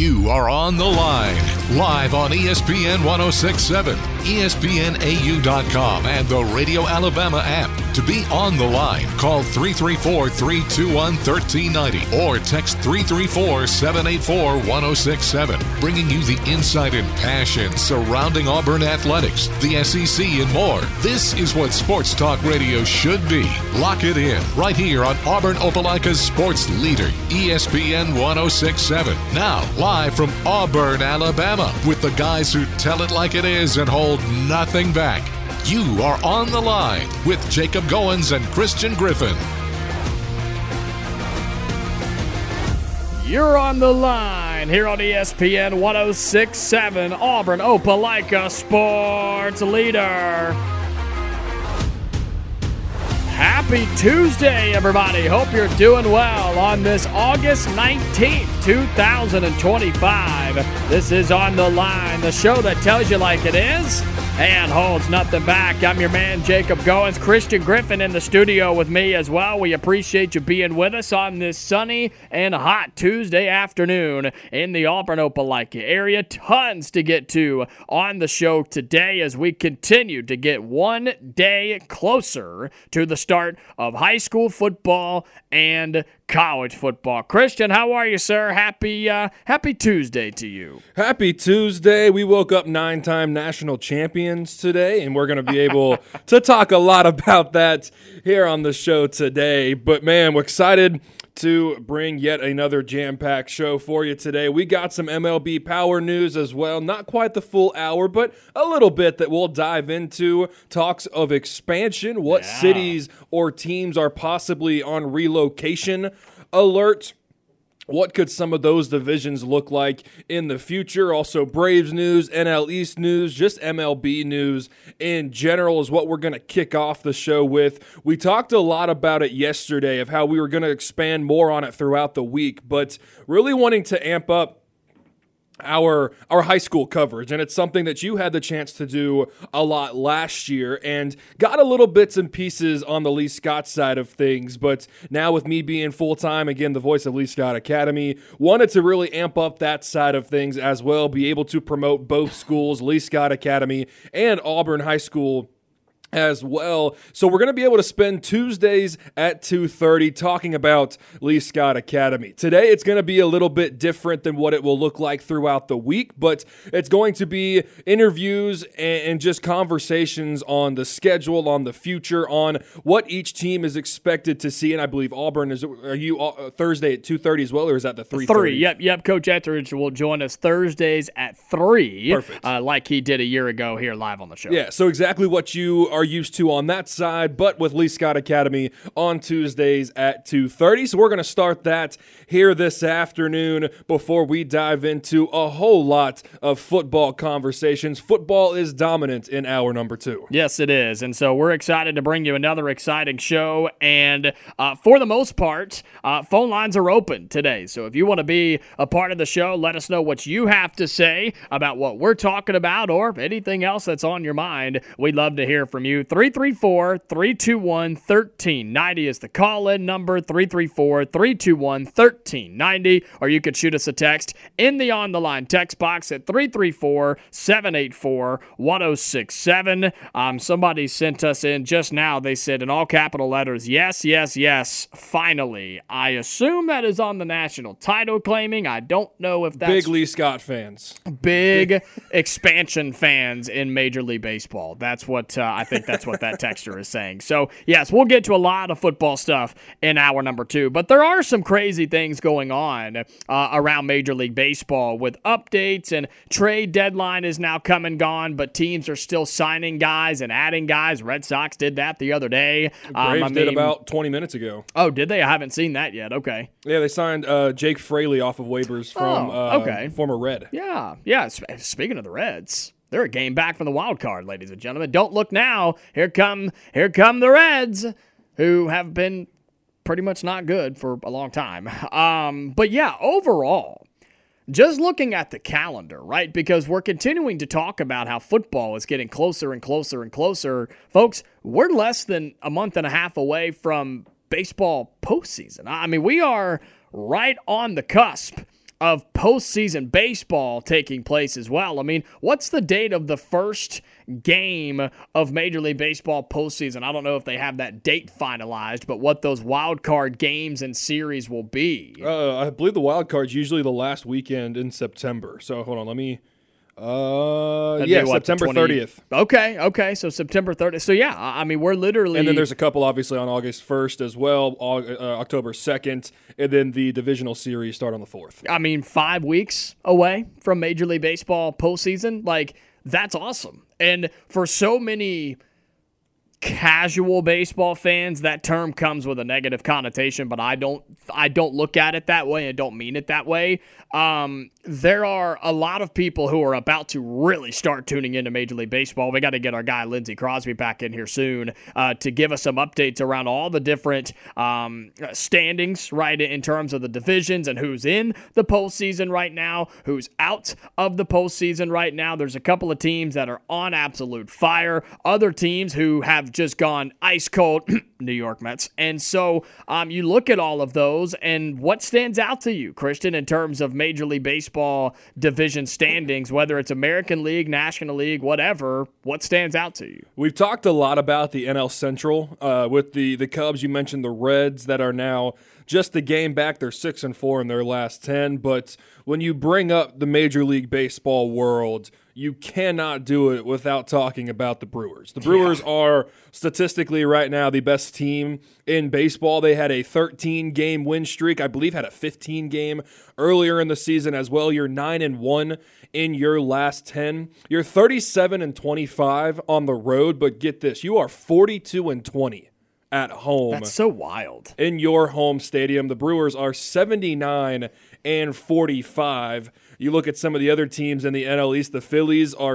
You are on the line, live on ESPN 1067, ESPNAU.com, and the Radio Alabama app. To be on the line, call 334-321-1390 or text 334-784-1067, bringing you the insight and passion surrounding Auburn athletics, the SEC, and more. This is what sports talk radio should be. Lock it in right here on Auburn Opelika's sports leader, ESPN 1067. Now, live from Auburn, Alabama, with the guys who tell it like it is and hold nothing back. You are on the line with Jacob Goins and Christian Griffin. You're on the line here on ESPN 1067, Auburn Opelika sports leader. Happy Tuesday, everybody. Hope you're doing well on this August 19th, 2025. This is On the Line, the show that tells you like it is and holds nothing back. I'm your man, Jacob Goins. Christian Griffin in the studio with me as well. We appreciate you being with us on this sunny and hot Tuesday afternoon in the Auburn Opelika area. Tons to get to on the show today as we continue to get one day closer to the start of high school football and college football. Christian, how are you, sir? Happy Tuesday to you. Happy Tuesday. We woke up 9-time national champions today, and we're going to be able to talk a lot about that here on the show today. But, man, we're excited to bring yet another jam-packed show for you today. We got some MLB power news as well. Not quite the full hour, but a little bit that we'll dive into. Talks of expansion, what cities or teams are possibly on relocation alert. What could some of those divisions look like in the future? Also, Braves news, NL East news, just MLB news in general is what we're going to kick off the show with. We talked a lot about it yesterday of how we were going to expand more on it throughout the week, but really wanting to amp up our high school coverage, and it's something that you had the chance to do a lot last year and got a little bits and pieces on the Lee Scott side of things, but now with me being full-time, again, the voice of Lee Scott Academy, wanted to really amp up that side of things as well, be able to promote both schools, Lee Scott Academy and Auburn High School as well. So we're going to be able to spend Tuesdays at 2:30 talking about Lee Scott Academy. Today it's going to be a little bit different than what it will look like throughout the week, but it's going to be interviews and just conversations on the schedule, on the future, on what each team is expected to see. And I believe Auburn are you Thursday at 2:30 as well, or is that the 3:30? 3, yep. Coach Etheridge will join us Thursdays at 3. Perfect. Like he did a year ago here live on the show. Yeah, so exactly what you are used to on that side, but with Lee Scott Academy on Tuesdays at 2:30. So we're going to start that here this afternoon before we dive into a whole lot of football conversations. Football is dominant in hour number 2. Yes, it is. And so we're excited to bring you another exciting show. And for the most part, phone lines are open today. So if you want to be a part of the show, let us know what you have to say about what we're talking about or anything else that's on your mind. We'd love to hear from you. 334-321-1390 is the call-in number, 334-321-1390, or you could shoot us a text in the On the Line text box at 334-784-1067. Somebody sent us in just now. They said in all capital letters, yes, finally. I assume that is on the national title claiming. I don't know if that's... Big Lee Scott fans. Big expansion fans in Major League Baseball. That's what I think that's what that texter is saying. So, yes, we'll get to a lot of football stuff in hour number 2. But there are some crazy things going on around Major League Baseball with updates, and trade deadline is now come and gone, but teams are still signing guys and adding guys. Red Sox did that the other day. Braves did about 20 minutes ago. Oh, did they? I haven't seen that yet. Okay. Yeah, they signed Jake Fraley off of waivers from former Red. Yeah. Speaking of the Reds, they're a game back from the wild card, ladies and gentlemen. Don't look now. Here come the Reds, who have been pretty much not good for a long time. But yeah, overall, just looking at the calendar, right? Because we're continuing to talk about how football is getting closer and closer and closer. Folks, we're less than a month and a half away from baseball postseason. I mean, we are right on the cusp of postseason baseball taking place as well. I mean, what's the date of the first game of Major League Baseball postseason? I don't know if they have that date finalized, but what those wild card games and series will be. I believe the wild card's usually the last weekend in September. So hold on, let me. September 30th. Okay. So September 30th. So yeah, I mean, we're literally. And then there's a couple obviously on August 1st as well, October 2nd, and then the divisional series start on the 4th. I mean, 5 weeks away from Major League Baseball postseason. Like, that's awesome. And for so many casual baseball fans, that term comes with a negative connotation, but I don't look at it that way and don't mean it that way. There are a lot of people who are about to really start tuning into Major League Baseball. We got to get our guy Lindsey Crosby back in here soon to give us some updates around all the different standings, right, in terms of the divisions and who's in the postseason right now, who's out of the postseason right now. There's a couple of teams that are on absolute fire, other teams who have just gone ice cold, New York Mets. And so you look at all of those, and what stands out to you, Christian, in terms of Major League Baseball division standings, whether it's American League, National League, whatever, what stands out to you? We've talked a lot about the NL Central with the Cubs. You mentioned the Reds that are now just a game back. They're 6-4 in their last 10. But when you bring up the Major League Baseball world, you cannot do it without talking about the Brewers. The Brewers are statistically right now the best team in baseball. They had a 13-game win streak. I believe had a 15-game earlier in the season as well. You're 9-1 in your last 10. You're 37-25 on the road, but get this, you are 42-20 at home. That's so wild. In your home stadium. The Brewers are 79-45. You look at some of the other teams in the NL East. The Phillies are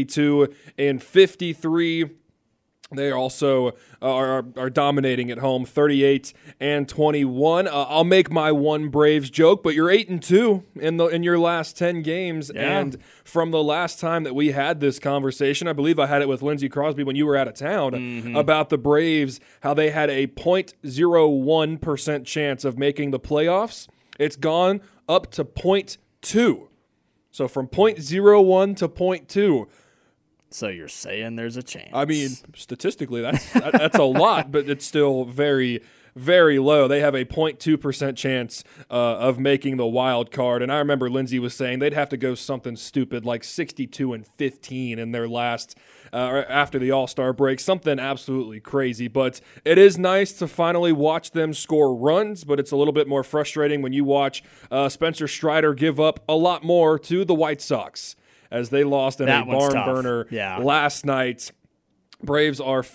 72-53. They also are dominating at home, 38-21. I'll make my one Braves joke, but you're 8-2 in your last 10 games. Yeah. And from the last time that we had this conversation, I believe I had it with Lindsey Crosby when you were out of town, about the Braves, how they had a 0.01% chance of making the playoffs. It's gone up to 0.2. So from 0.01 to 0.2. So you're saying there's a chance? I mean, statistically, that's a lot, but it's still very, very low. They have a 0.2% chance of making the wild card. And I remember Lindsey was saying they'd have to go something stupid like 62-15 in their last after the All-Star break, something absolutely crazy. But it is nice to finally watch them score runs, but it's a little bit more frustrating when you watch Spencer Strider give up a lot more to the White Sox, as they lost in a barn burner last night. Braves are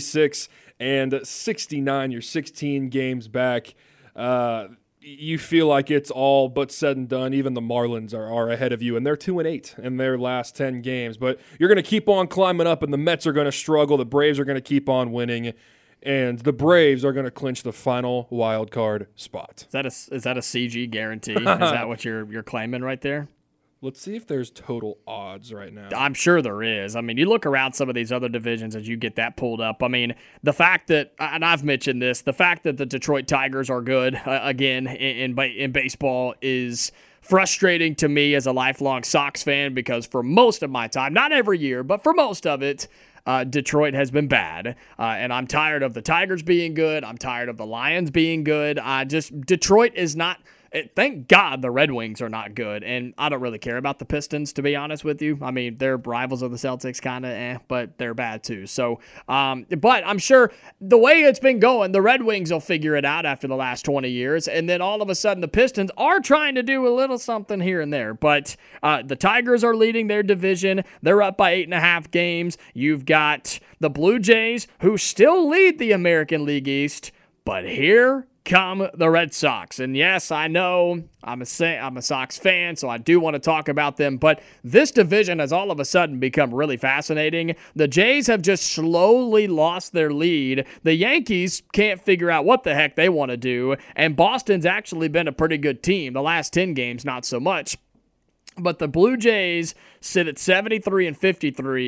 56-69. You're 16 games back. You feel like it's all but said and done. Even the Marlins are ahead of you, and they're 2-8 in their last 10 games. But you're going to keep on climbing up, and the Mets are going to struggle. The Braves are going to keep on winning, and the Braves are going to clinch the final wild card spot. Is that a CG guarantee? Is that what you're claiming right there? Let's see if there's total odds right now. I'm sure there is. I mean, you look around some of these other divisions as you get that pulled up. I mean, the fact that, and I've mentioned this, the fact that the Detroit Tigers are good, again, in baseball is frustrating to me as a lifelong Sox fan, because for most of my time, not every year, but for most of it, Detroit has been bad, and I'm tired of the Tigers being good. I'm tired of the Lions being good. Detroit is not. Thank God the Red Wings are not good, and I don't really care about the Pistons, to be honest with you. I mean, they're rivals of the Celtics, kind of, but they're bad too. So, but I'm sure the way it's been going, the Red Wings will figure it out after the last 20 years, and then all of a sudden the Pistons are trying to do a little something here and there. But the Tigers are leading their division. They're up by 8.5 games. You've got the Blue Jays, who still lead the American League East, but here come the Red Sox. And yes, I know I'm a Sox fan, so I do want to talk about them, but this division has all of a sudden become really fascinating. The Jays have just slowly lost their lead. The Yankees can't figure out what the heck they want to do, and Boston's actually been a pretty good team. The last 10 games, not so much. But the Blue Jays sit at 73-53.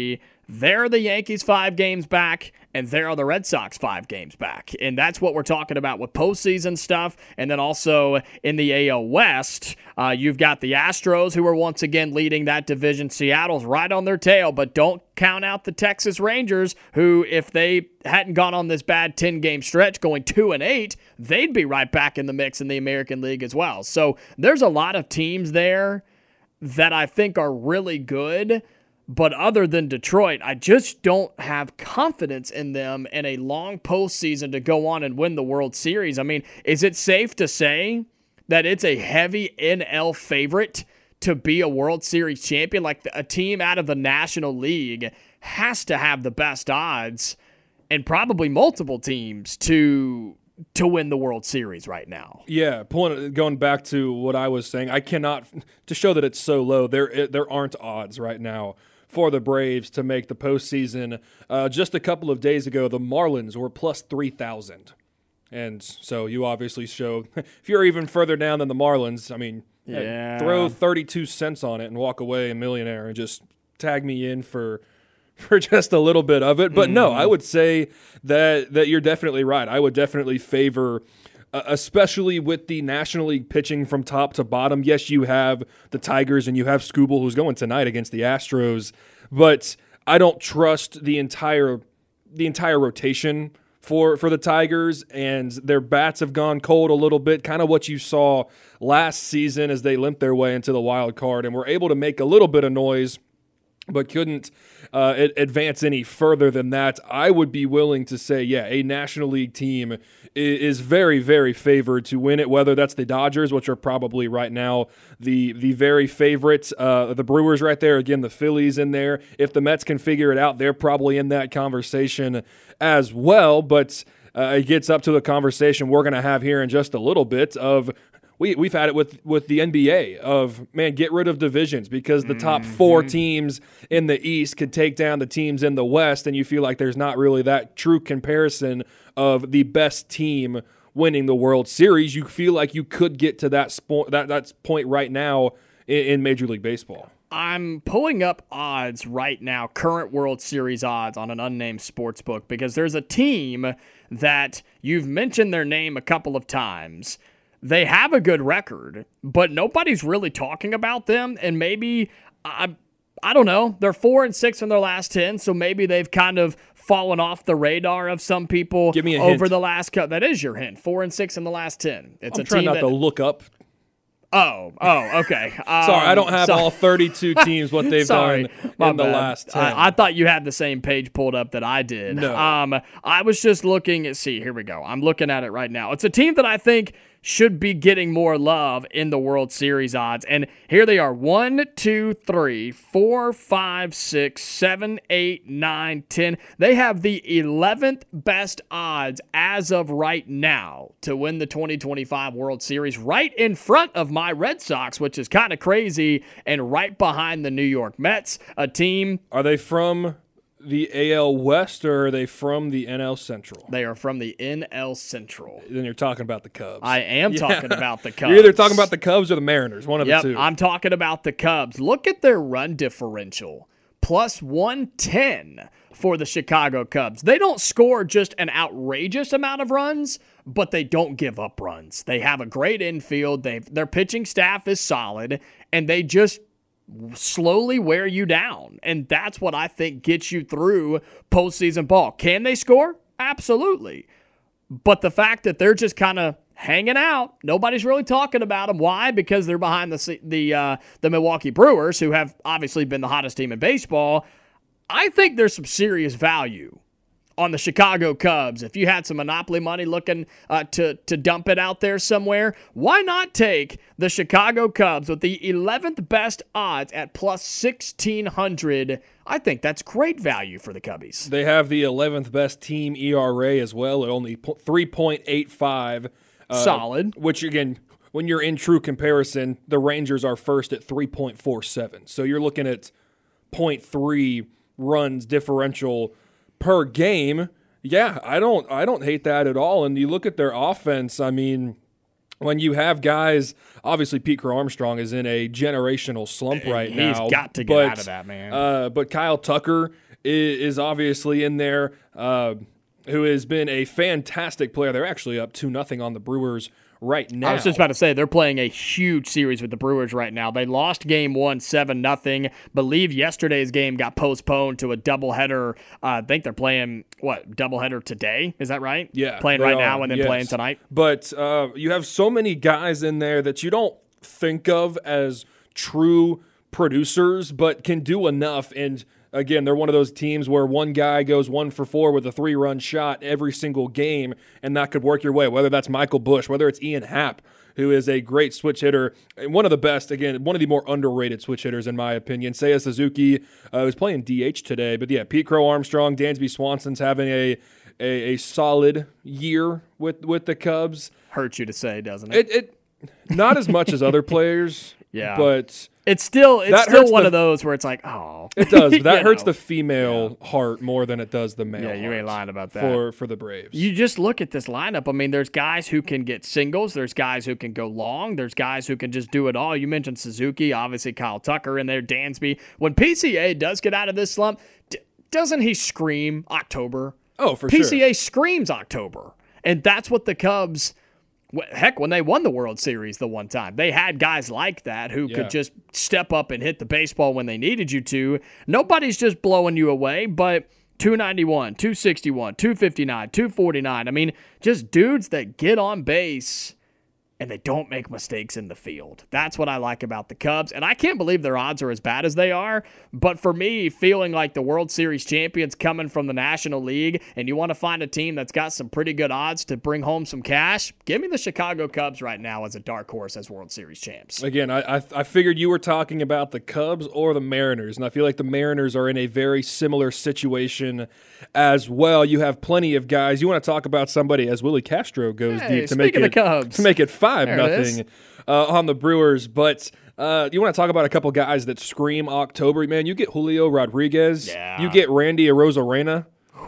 there are the Yankees 5 games back, and there are the Red Sox 5 games back. And that's what we're talking about with postseason stuff. And then also in the AL West, you've got the Astros, who are once again leading that division. Seattle's right on their tail, but don't count out the Texas Rangers, who, if they hadn't gone on this bad 10-game stretch going 2-8, they'd be right back in the mix in the American League as well. So there's a lot of teams there that I think are really good. But other than Detroit, I just don't have confidence in them in a long postseason to go on and win the World Series. I mean, is it safe to say that it's a heavy NL favorite to be a World Series champion? Like, a team out of the National League has to have the best odds, and probably multiple teams to win the World Series right now. Yeah, going back to what I was saying, I cannot, to show that it's so low, there aren't odds right now for the Braves to make the postseason. Just a couple of days ago, the Marlins were plus 3,000. And so you obviously show, if you're even further down than the Marlins, I mean, throw 32 cents on it and walk away a millionaire and just tag me in for just a little bit of it. But no, I would say that you're definitely right. I would definitely favor, especially with the National League pitching from top to bottom. Yes, you have the Tigers and you have Skubal, who's going tonight against the Astros, but I don't trust the entire rotation for the Tigers, and their bats have gone cold a little bit, kind of what you saw last season as they limped their way into the wild card and were able to make a little bit of noise, but couldn't advance any further than that. I would be willing to say, a National League team is very, very favored to win it, whether that's the Dodgers, which are probably right now the very favorites, the Brewers right there, again, the Phillies in there. If the Mets can figure it out, they're probably in that conversation as well, but it gets up to the conversation we're going to have here in just a little bit of We've had it with the NBA of, man, get rid of divisions, because the top 4 teams in the East could take down the teams in the West, and you feel like there's not really that true comparison of the best team winning the World Series. You feel like you could get to that point right now in Major League Baseball. I'm pulling up odds right now, current World Series odds on an unnamed sports book, because there's a team that you've mentioned their name a couple of times. They have a good record, but nobody's really talking about them, and maybe, I don't know, they're 4-6 in their last 10, so maybe they've kind of fallen off the radar of some people. Give me a over hint. The last cut. That is your hint, 4-6 in the last 10. I'm trying not to look up. Oh, okay. Sorry, I don't have all 32 teams, what they've done in the last 10. I thought you had the same page pulled up that I did. No. I was just looking at, here we go. I'm looking at it right now. It's a team that I think should be getting more love in the World Series odds. And here they are. 1, 2, 3, 4, 5, 6, 7, 8, 9, 10. They have the 11th best odds as of right now to win the 2025 World Series, right in front of my Red Sox, which is kind of crazy, and right behind the New York Mets, a team. Are they from the AL West, or are they from the NL Central? They are from the NL Central. Then you're talking about the Cubs. I am talking about the Cubs. You're either talking about the Cubs or the Mariners, one of the two. I'm talking about the Cubs. Look at their run differential, plus 110 for the Chicago Cubs. They don't score just an outrageous amount of runs, but they don't give up runs. They have a great infield. Their pitching staff is solid, and they just slowly wear you down. And that's what I think gets you through postseason ball. Can they score? Absolutely. But the fact that they're just kind of hanging out, nobody's really talking about them. Why? Because they're behind the Milwaukee Brewers, who have obviously been the hottest team in baseball. I think there's some serious value on the Chicago Cubs. If you had some monopoly money looking to dump it out there somewhere, why not take the Chicago Cubs with the 11th best odds at plus 1,600? I think that's great value for the Cubbies. They have the 11th best team ERA as well at only 3.85. Solid. Which, again, when you're in true comparison, the Rangers are first at 3.47. So you're looking at 0.3 runs differential per game. Yeah, I don't hate that at all. And you look at their offense, I mean, when you have guys, obviously Pete Crow Armstrong is in a generational slump right now. He's got to get out of that, man. But Kyle Tucker is obviously in there, who has been a fantastic player. They're actually up 2-0 on the Brewers right now. I was just about to say, they're playing a huge series with the Brewers right now. They lost game 1, 7-0. Believe yesterday's game got postponed to a doubleheader. I think they're playing, doubleheader today? Is that right? Yeah. Playing right now and then playing tonight? But you have so many guys in there that you don't think of as true producers, but can do enough. And again, they're one of those teams where one guy goes 1 for 4 with a 3-run shot every single game, and that could work your way, whether that's Michael Busch, whether it's Ian Happ, who is a great switch hitter, and one of the best, again, one of the more underrated switch hitters in my opinion. Seiya Suzuki was playing DH today, but yeah, Pete Crow Armstrong, Dansby Swanson's having a solid year with the Cubs. Hurts you to say, doesn't it? It not as much as other players, yeah, but it's still one of those where it's like, oh, it does. But that hurts the female heart more than it does the male. Yeah, you ain't lying about that. For the Braves. You just look at this lineup. I mean, there's guys who can get singles. There's guys who can go long. There's guys who can just do it all. You mentioned Suzuki, obviously Kyle Tucker in there, Dansby. When PCA does get out of this slump, doesn't he scream October? Oh, for sure. PCA screams October. And that's what the Cubs, heck, when they won the World Series the one time, they had guys like that who could just step up and hit the baseball when they needed you to. Nobody's just blowing you away, but 291, 261, 259, 249. I mean, just dudes that get on base and they don't make mistakes in the field. That's what I like about the Cubs. And I can't believe their odds are as bad as they are. But for me, feeling like the World Series champions coming from the National League, and you want to find a team that's got some pretty good odds to bring home some cash, give me the Chicago Cubs right now as a dark horse as World Series champs. Again, I figured you were talking about the Cubs or the Mariners, and I feel like the Mariners are in a very similar situation as well. You have plenty of guys. You want to talk about somebody as Willie Castro goes deep to make it 5-0 on the Brewers, but you want to talk about a couple guys that scream October, man. You get Julio Rodriguez, you get Randy Arozarena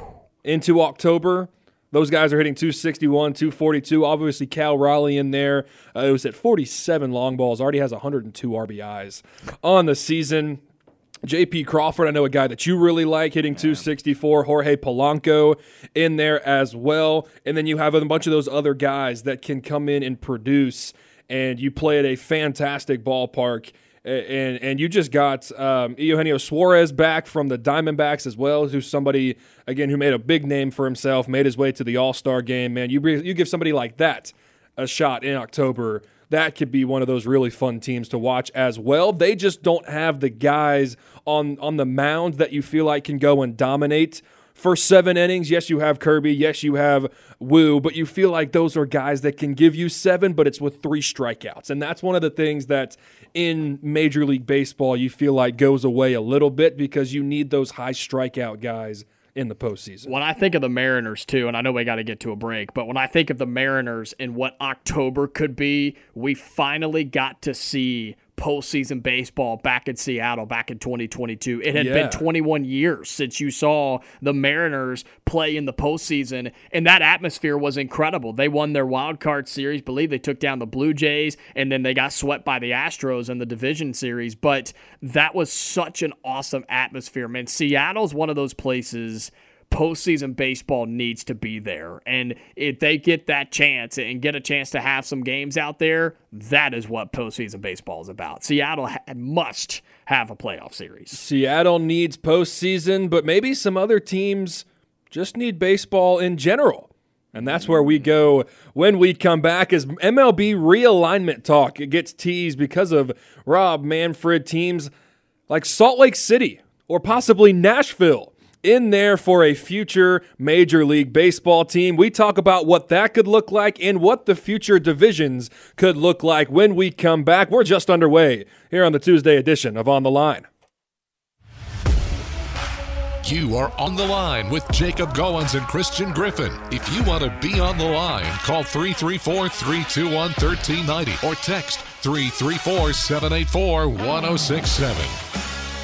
into October. Those guys are hitting 261, 242. Obviously, Cal Raleigh in there. It was at 47 long balls. Already has 102 RBIs on the season. J.P. Crawford, I know a guy that you really like, hitting 264. Jorge Polanco in there as well. And then you have a bunch of those other guys that can come in and produce, and you play at a fantastic ballpark. And you just got Eugenio Suarez back from the Diamondbacks as well, who's somebody, again, who made a big name for himself, made his way to the All-Star game. Man, you give somebody like that a shot in October, that could be one of those really fun teams to watch as well. They just don't have the guys on the mound that you feel like can go and dominate for 7 innings. Yes, you have Kirby. Yes, you have Wu. But you feel like those are guys that can give you 7, but it's with 3 strikeouts. And that's one of the things that in Major League Baseball you feel like goes away a little bit because you need those high strikeout guys in the postseason. When I think of the Mariners, too, and I know we got to get to a break, but when I think of the Mariners and what October could be, we finally got to see postseason baseball back in Seattle back in 2022. It had been 21 years since you saw the Mariners play in the postseason, and that atmosphere was incredible. They won their wild card series. Believe they took down the Blue Jays, and then they got swept by the Astros in the division series. But that was such an awesome atmosphere, man. Seattle's one of those places postseason baseball needs to be there. And if they get that chance and get a chance to have some games out there, that is what postseason baseball is about. Seattle must have a playoff series. Seattle needs postseason, but maybe some other teams just need baseball in general. And that's where we go when we come back as MLB realignment talk. It gets teased because of Rob Manfred. Teams like Salt Lake City or possibly Nashville in there for a future Major League Baseball team. We talk about what that could look like and what the future divisions could look like when we come back. We're just underway here on the Tuesday edition of On the Line. You are on the line with Jacob Goins and Christian Griffin. If you want to be on the line, call 334-321-1390 or text 334-784-1067.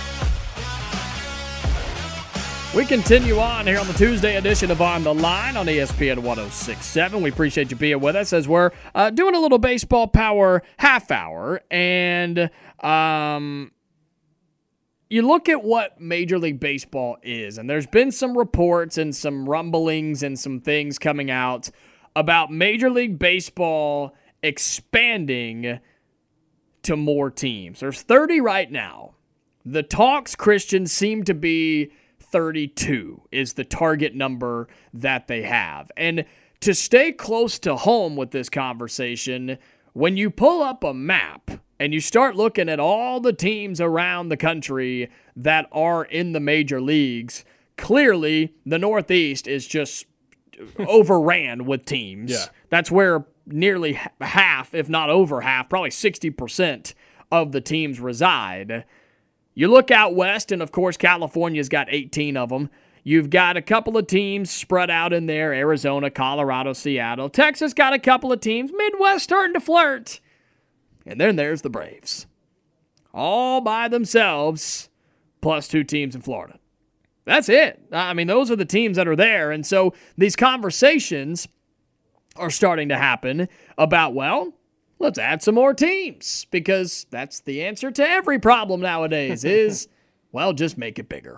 We continue on here on the Tuesday edition of On the Line on ESPN 106.7. We appreciate you being with us as we're doing a little baseball power half hour. And you look at what Major League Baseball is, and there's been some reports and some rumblings and some things coming out about Major League Baseball expanding to more teams. There's 30 right now. The talks, Christian, seem to be 32 is the target number that they have. And to stay close to home with this conversation, when you pull up a map and you start looking at all the teams around the country that are in the major leagues, clearly the Northeast is just overran with teams. Yeah. That's where nearly half, if not over half, probably 60% of the teams reside. You look out west, and of course California's got 18 of them. You've got a couple of teams spread out in there, Arizona, Colorado, Seattle. Texas got a couple of teams. Midwest starting to flirt. And then there's the Braves. All by themselves, plus 2 teams in Florida. That's it. I mean, those are the teams that are there. And so these conversations are starting to happen about, well, let's add some more teams. Because that's the answer to every problem nowadays is, well, just make it bigger.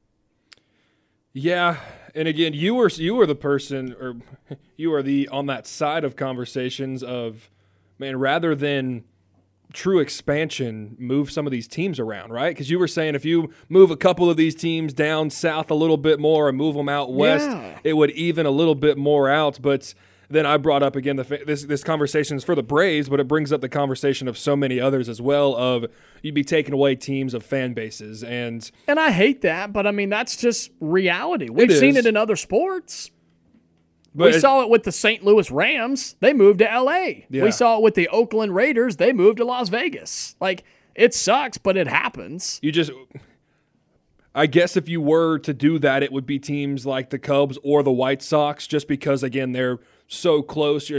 Yeah, and again, you were the person, or you are the on that side of conversations of, man, rather than true expansion, move some of these teams around, right? Because you were saying if you move a couple of these teams down south a little bit more and move them out west, it would even a little bit more out. But then I brought up again this conversation is for the Braves, but it brings up the conversation of so many others as well. Of you'd be taking away teams of fan bases, and I hate that, but I mean that's just reality. We've seen it in other sports. But we saw it with the St. Louis Rams. They moved to L.A. Yeah. We saw it with the Oakland Raiders. They moved to Las Vegas. Like, it sucks, but it happens. I guess if you were to do that, it would be teams like the Cubs or the White Sox, just because, again, they're so close.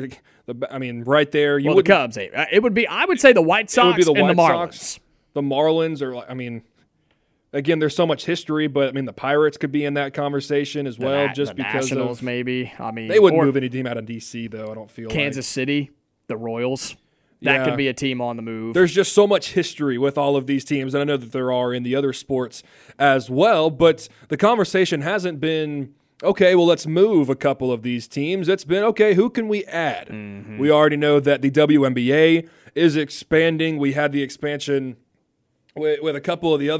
Right there. The Cubs. It would be, I would say the White Sox and the Marlins. Sox, the Marlins are, again, there's so much history, but the Pirates could be in that conversation as well, just because Nationals, maybe. They wouldn't move any team out of DC though. I don't feel Kansas City, the Royals. That could be a team on the move. There's just so much history with all of these teams, and I know that there are in the other sports as well. But the conversation hasn't been, okay, well, let's move a couple of these teams. It's been, okay, who can we add? Mm-hmm. We already know that the WNBA is expanding. We had the expansion with a couple of the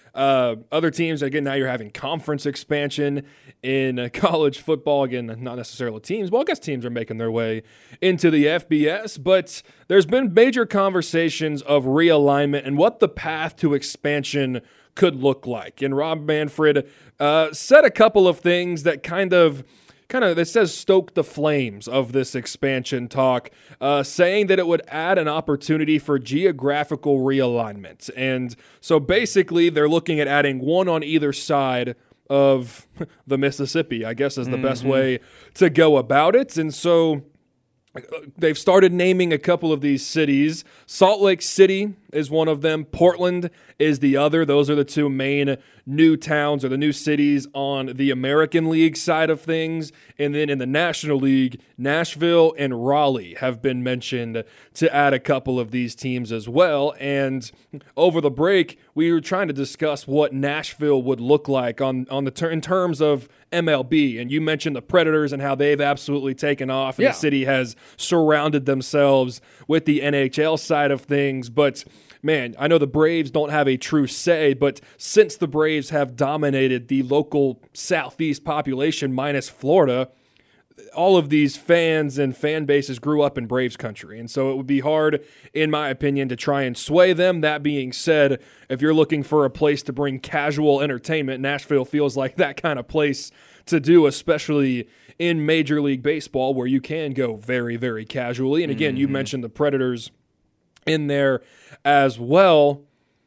other teams. Again, now you're having conference expansion in college football. Again, not necessarily teams. Well, I guess teams are making their way into the FBS, but there's been major conversations of realignment and what the path to expansion could look like. And Rob Manfred said a couple of things that kind of that says stoke the flames of this expansion talk, saying that it would add an opportunity for geographical realignment. And so basically they're looking at adding one on either side of the Mississippi, I guess is the best way to go about it. And so they've started naming a couple of these cities. Salt Lake City is one of them. Portland is the other. Those are the two main new towns or the new cities on the American League side of things. And then in the National League, Nashville and Raleigh have been mentioned to add a couple of these teams as well. And over the break, we were trying to discuss what Nashville would look like in terms of MLB. And you mentioned the Predators and how they've absolutely taken off. And the city has surrounded themselves with the NHL side of things. But man, I know the Braves don't have a true say, but since the Braves have dominated the local Southeast population minus Florida, all of these fans and fan bases grew up in Braves country. And so it would be hard, in my opinion, to try and sway them. That being said, if you're looking for a place to bring casual entertainment, Nashville feels like that kind of place to do, especially in Major League Baseball, where you can go very, very casually. And again, you mentioned the Predators in there as well.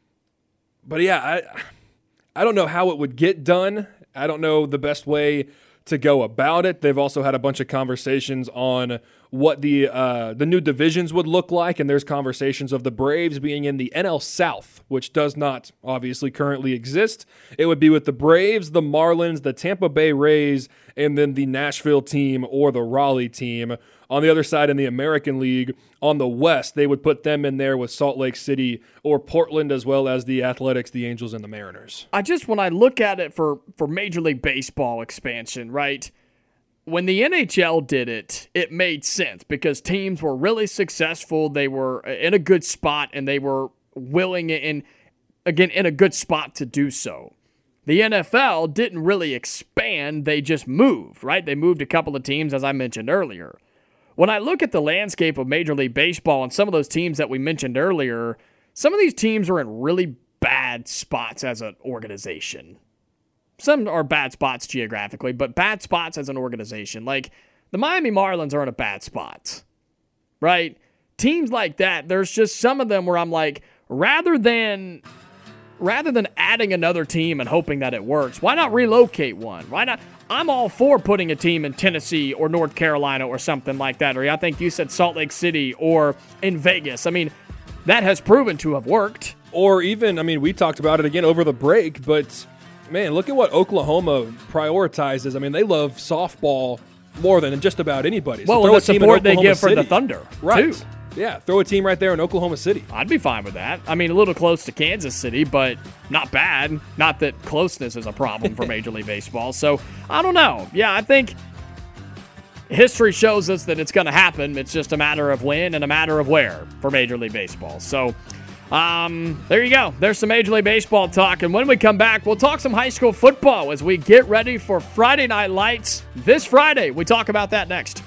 But yeah, I don't know how it would get done. I don't know the best way to go about it. They've also had a bunch of conversations on what the new divisions would look like, and there's conversations of the Braves being in the NL South, which does not obviously currently exist. It would be with the Braves, the Marlins, the Tampa Bay Rays, and then the Nashville team or the Raleigh team. On the other side, in the American League, on the West, they would put them in there with Salt Lake City or Portland, as well as the Athletics, the Angels, and the Mariners. When I look at it for Major League Baseball expansion, right? When the NHL did it, it made sense because teams were really successful. They were in a good spot, and they were willing and, again, in a good spot to do so. The NFL didn't really expand. They just moved, right? They moved a couple of teams, as I mentioned earlier. When I look at the landscape of Major League Baseball and some of those teams that we mentioned earlier, some of these teams are in really bad spots as an organization. Some are bad spots geographically, but bad spots as an organization. Like, the Miami Marlins are in a bad spot, right? Teams like that, there's just some of them where I'm like, rather than adding another team and hoping that it works, why not relocate one? Why not? I'm all for putting a team in Tennessee or North Carolina or something like that. Or I think you said Salt Lake City or in Vegas. I mean, that has proven to have worked. Or even, I mean, we talked about it again over the break, but man, look at what Oklahoma prioritizes. I mean, they love softball more than just about anybody. So well, the support they give for the Thunder, right? Too. Yeah, throw a team right there in Oklahoma City. I'd be fine with that. I mean, a little close to Kansas City, but not bad. Not that closeness is a problem for Major League Baseball. So, I don't know. Yeah, I think history shows us that it's going to happen. It's just a matter of when and a matter of where for Major League Baseball. So, there you go. There's some Major League Baseball talk. And when we come back, we'll talk some high school football as we get ready for Friday Night Lights this Friday. We talk about that next.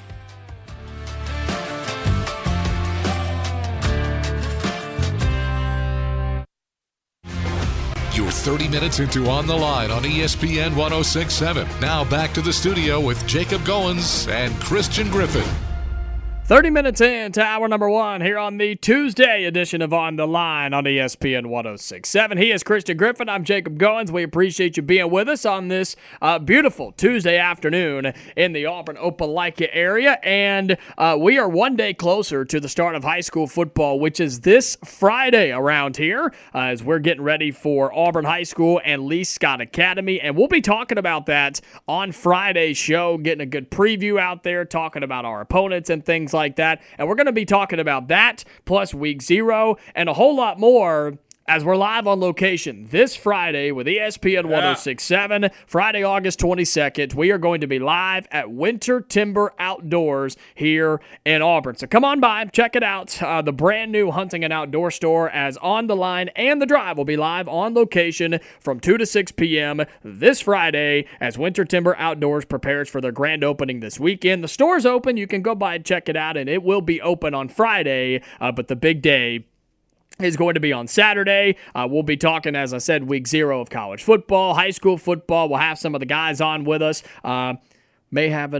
You're 30 minutes into On the Line on ESPN 106.7. Now back to the studio with Jacob Goins and Christian Griffin. 30 minutes into hour number one here on the Tuesday edition of On the Line on ESPN 106.7. He is Christian Griffin. I'm Jacob Goins. We appreciate you being with us on this beautiful Tuesday afternoon in the Auburn-Opelika area. And we are one day closer to the start of high school football, which is this Friday around here as we're getting ready for Auburn High School and Lee Scott Academy. And we'll be talking about that on Friday's show, getting a good preview out there, talking about our opponents and things like that. And we're going to be talking about that, plus week 0, and a whole lot more as we're live on location this Friday with ESPN 106.7, Friday, August 22nd. We are going to be live at Winter Timber Outdoors here in Auburn. So come on by, check it out. The brand new hunting and outdoor store as On the Line and The Drive will be live on location from 2 to 6 p.m. this Friday as Winter Timber Outdoors prepares for their grand opening this weekend. The store's open. You can go by and check it out, and it will be open on Friday, but the big day is going to be on Saturday. We'll be talking, as I said, week 0 of college football, high school football. We'll have some of the guys on with us. May have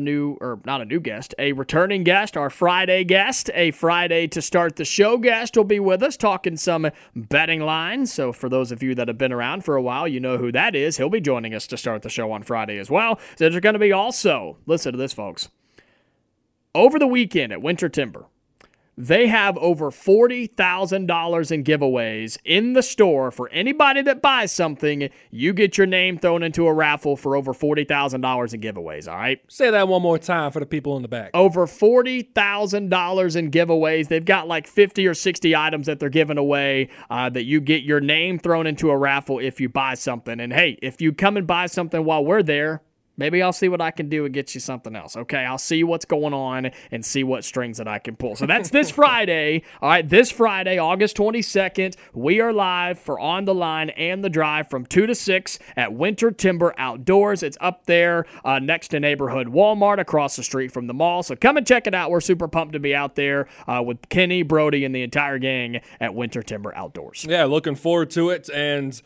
a returning guest, our Friday guest, a Friday to start the show guest will be with us talking some betting lines. So for those of you that have been around for a while, you know who that is. He'll be joining us to start the show on Friday as well. So there's going to be also, listen to this, folks, over the weekend at Winter Timber, they have over $40,000 in giveaways in the store. For anybody that buys something, you get your name thrown into a raffle for over $40,000 in giveaways, all right? Say that one more time for the people in the back. Over $40,000 in giveaways. They've got like 50 or 60 items that they're giving away that you get your name thrown into a raffle if you buy something. And hey, if you come and buy something while we're there, maybe I'll see what I can do and get you something else. Okay, I'll see what's going on and see what strings that I can pull. So that's this Friday. All right, this Friday, August 22nd, we are live for On the Line and The Drive from 2 to 6 at Winter Timber Outdoors. It's up there next to Neighborhood Walmart across the street from the mall. So come and check it out. We're super pumped to be out there with Kenny, Brody, and the entire gang at Winter Timber Outdoors. Yeah, looking forward to it. And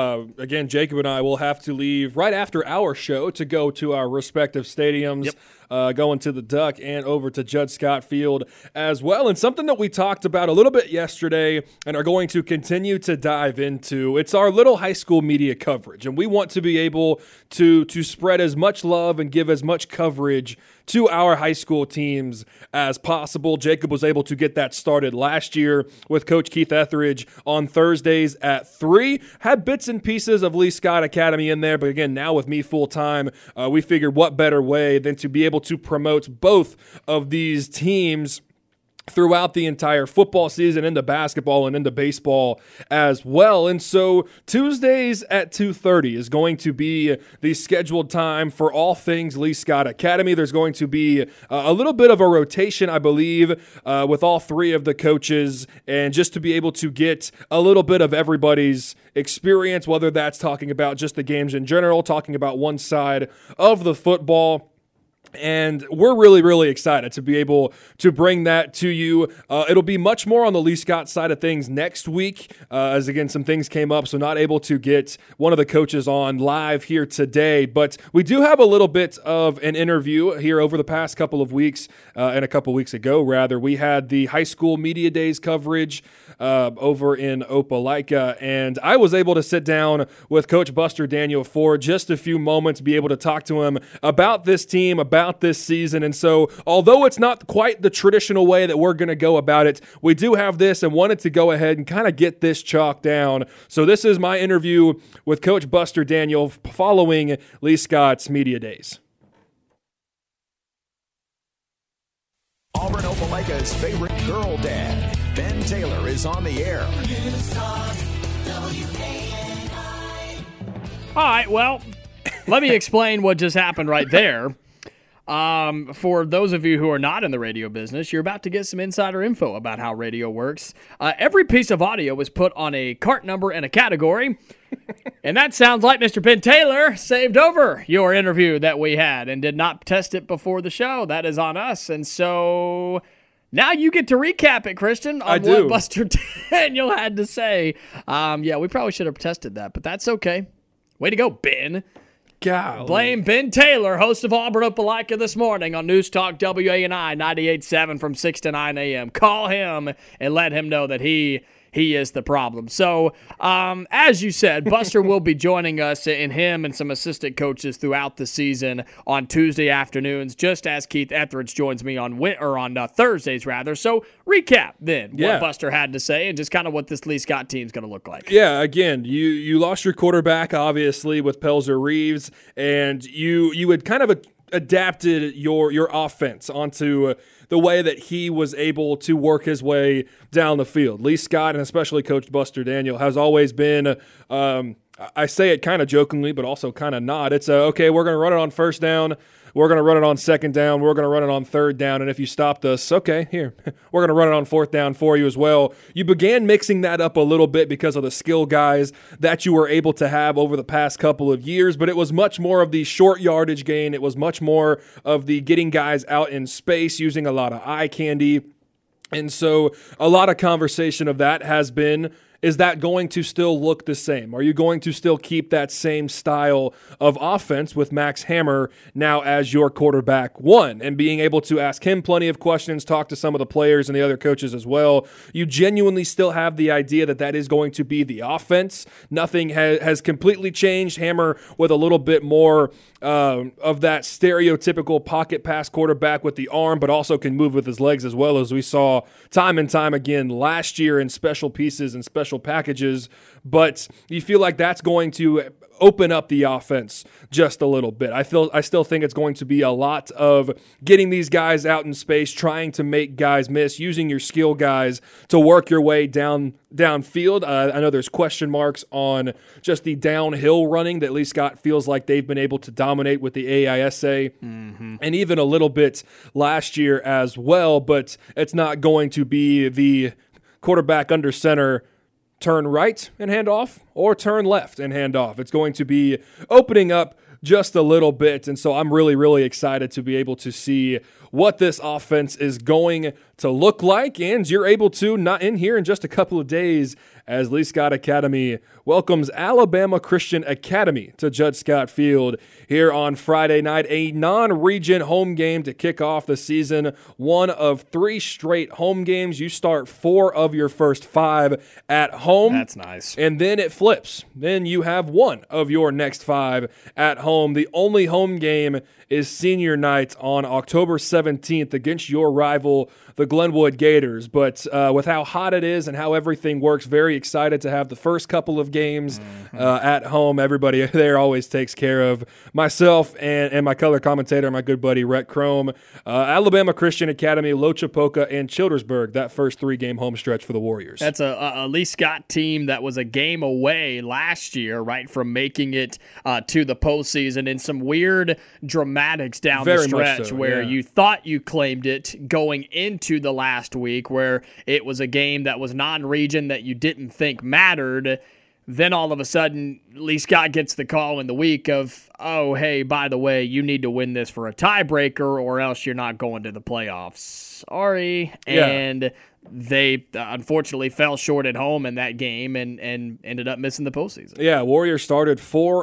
again, Jacob and I will have to leave right after our show to go to our respective stadiums. Yep. going to the Duck and over to Judd Scott Field as well. And something that we talked about a little bit yesterday and are going to continue to dive into, it's our little high school media coverage. And we want to be able to spread as much love and give as much coverage to our high school teams as possible. Jacob was able to get that started last year with Coach Keith Etheridge on Thursdays at 3. Had bits and pieces of Lee Scott Academy in there, but again, now with me full-time, we figured what better way than to be able to promote both of these teams throughout the entire football season, into basketball and into baseball as well. And so Tuesdays at 2:30 is going to be the scheduled time for all things Lee Scott Academy. There's going to be a little bit of a rotation, I believe, with all three of the coaches, and just to be able to get a little bit of everybody's experience, whether that's talking about just the games in general, talking about one side of the football. And we're really, really excited to be able to bring that to you. It'll be much more on the Lee Scott side of things next week, as again, some things came up, so not able to get one of the coaches on live here today. But we do have a little bit of an interview here over the past couple of weeks, and a couple weeks ago, rather. We had the high school media days coverage over in Opelika, and I was able to sit down with Coach Buster Daniel for just a few moments, be able to talk to him about this team, about this season. And so, although it's not quite the traditional way that we're going to go about it, we do have this and wanted to go ahead and kind of get this chalked down. So this is my interview with Coach Buster Daniel following Lee Scott's Media Days. Auburn Opelika's favorite girl dad, Ben Taylor, is on the air. All right, well, let me explain what just happened right there. For those of you who are not in the radio business, you're about to get some insider info about how radio works. Every piece of audio is put on a cart number and a category, and that sounds like Mr. Ben Taylor saved over your interview that we had and did not test it before the show. That is on us, and so now you get to recap it, Christian, on what Buster Daniel had to say. Yeah, we probably should have tested that, but that's okay. Way to go, Ben. Golly. Blame Ben Taylor, host of Auburn Opelika This Morning on News Talk WANI 98.7 from 6 to 9 a.m. Call him and let him know that he is the problem. So, as you said, Buster will be joining us, and him and some assistant coaches throughout the season on Tuesday afternoons, just as Keith Etheridge joins me on Thursdays, rather. So, recap then what Buster had to say and just kind of what this Lee Scott team's going to look like. Yeah, again, you lost your quarterback, obviously, with Pelzer Reeves, and you had kind of adapted your offense onto the way that he was able to work his way down the field. Lee Scott, and especially Coach Buster Daniel, has always been, I say it kind of jokingly, but also kind of not. It's, okay, we're going to run it on first down. We're going to run it on second down. We're going to run it on third down. And if you stopped us, okay, here, we're going to run it on fourth down for you as well. You began mixing that up a little bit because of the skill guys that you were able to have over the past couple of years, but it was much more of the short yardage gain. It was much more of the getting guys out in space, using a lot of eye candy. And so a lot of conversation of that has been, is that going to still look the same? Are you going to still keep that same style of offense with Max Hammer now as your quarterback one, and being able to ask him plenty of questions, talk to some of the players and the other coaches as well? You genuinely still have the idea that that is going to be the offense. Nothing has completely changed. Hammer with a little bit more of that stereotypical pocket pass quarterback with the arm, but also can move with his legs as well, as we saw time and time again last year in special pieces and special packages. But you feel like that's going to open up the offense just a little bit. I still think it's going to be a lot of getting these guys out in space, trying to make guys miss, using your skill guys to work your way downfield. I know there's question marks on just the downhill running that Lee Scott feels like they've been able to dominate with the AISA, and even a little bit last year as well, but it's not going to be the quarterback under center, turn right and hand off, or turn left and hand off. It's going to be opening up just a little bit, and so I'm really, really excited to be able to see what this offense is going to look like, and you're able to, not in here in just a couple of days, as Lee Scott Academy welcomes Alabama Christian Academy to Judd Scott Field here on Friday night, a non-region home game to kick off the season. One of 3 straight home games. You start 4 of your first 5 at home. That's nice. And then it flips. Then you have 1 of your next 5 at home. The only home game is senior night on October 17th against your rival, the Glenwood Gators. But with how hot it is and how everything works, very excited to have the first couple of games at home. Everybody there always takes care of myself and my color commentator, my good buddy Rhett Chrome. Alabama Christian Academy, Lochapoka, and Childersburg, that first 3-game home stretch for the Warriors. That's a Lee Scott team that was a game away last year, right, from making it to the postseason in some weird dramatics down Very the stretch so, where yeah. you thought you claimed it going into the last week, where it was a game that was non-region that you didn't think mattered. Then all of a sudden, Lee Scott gets the call in the week of, oh, hey, by the way, you need to win this for a tiebreaker or else you're not going to the playoffs. Sorry. Yeah. And they unfortunately fell short at home in that game and ended up missing the postseason. Yeah, Warriors started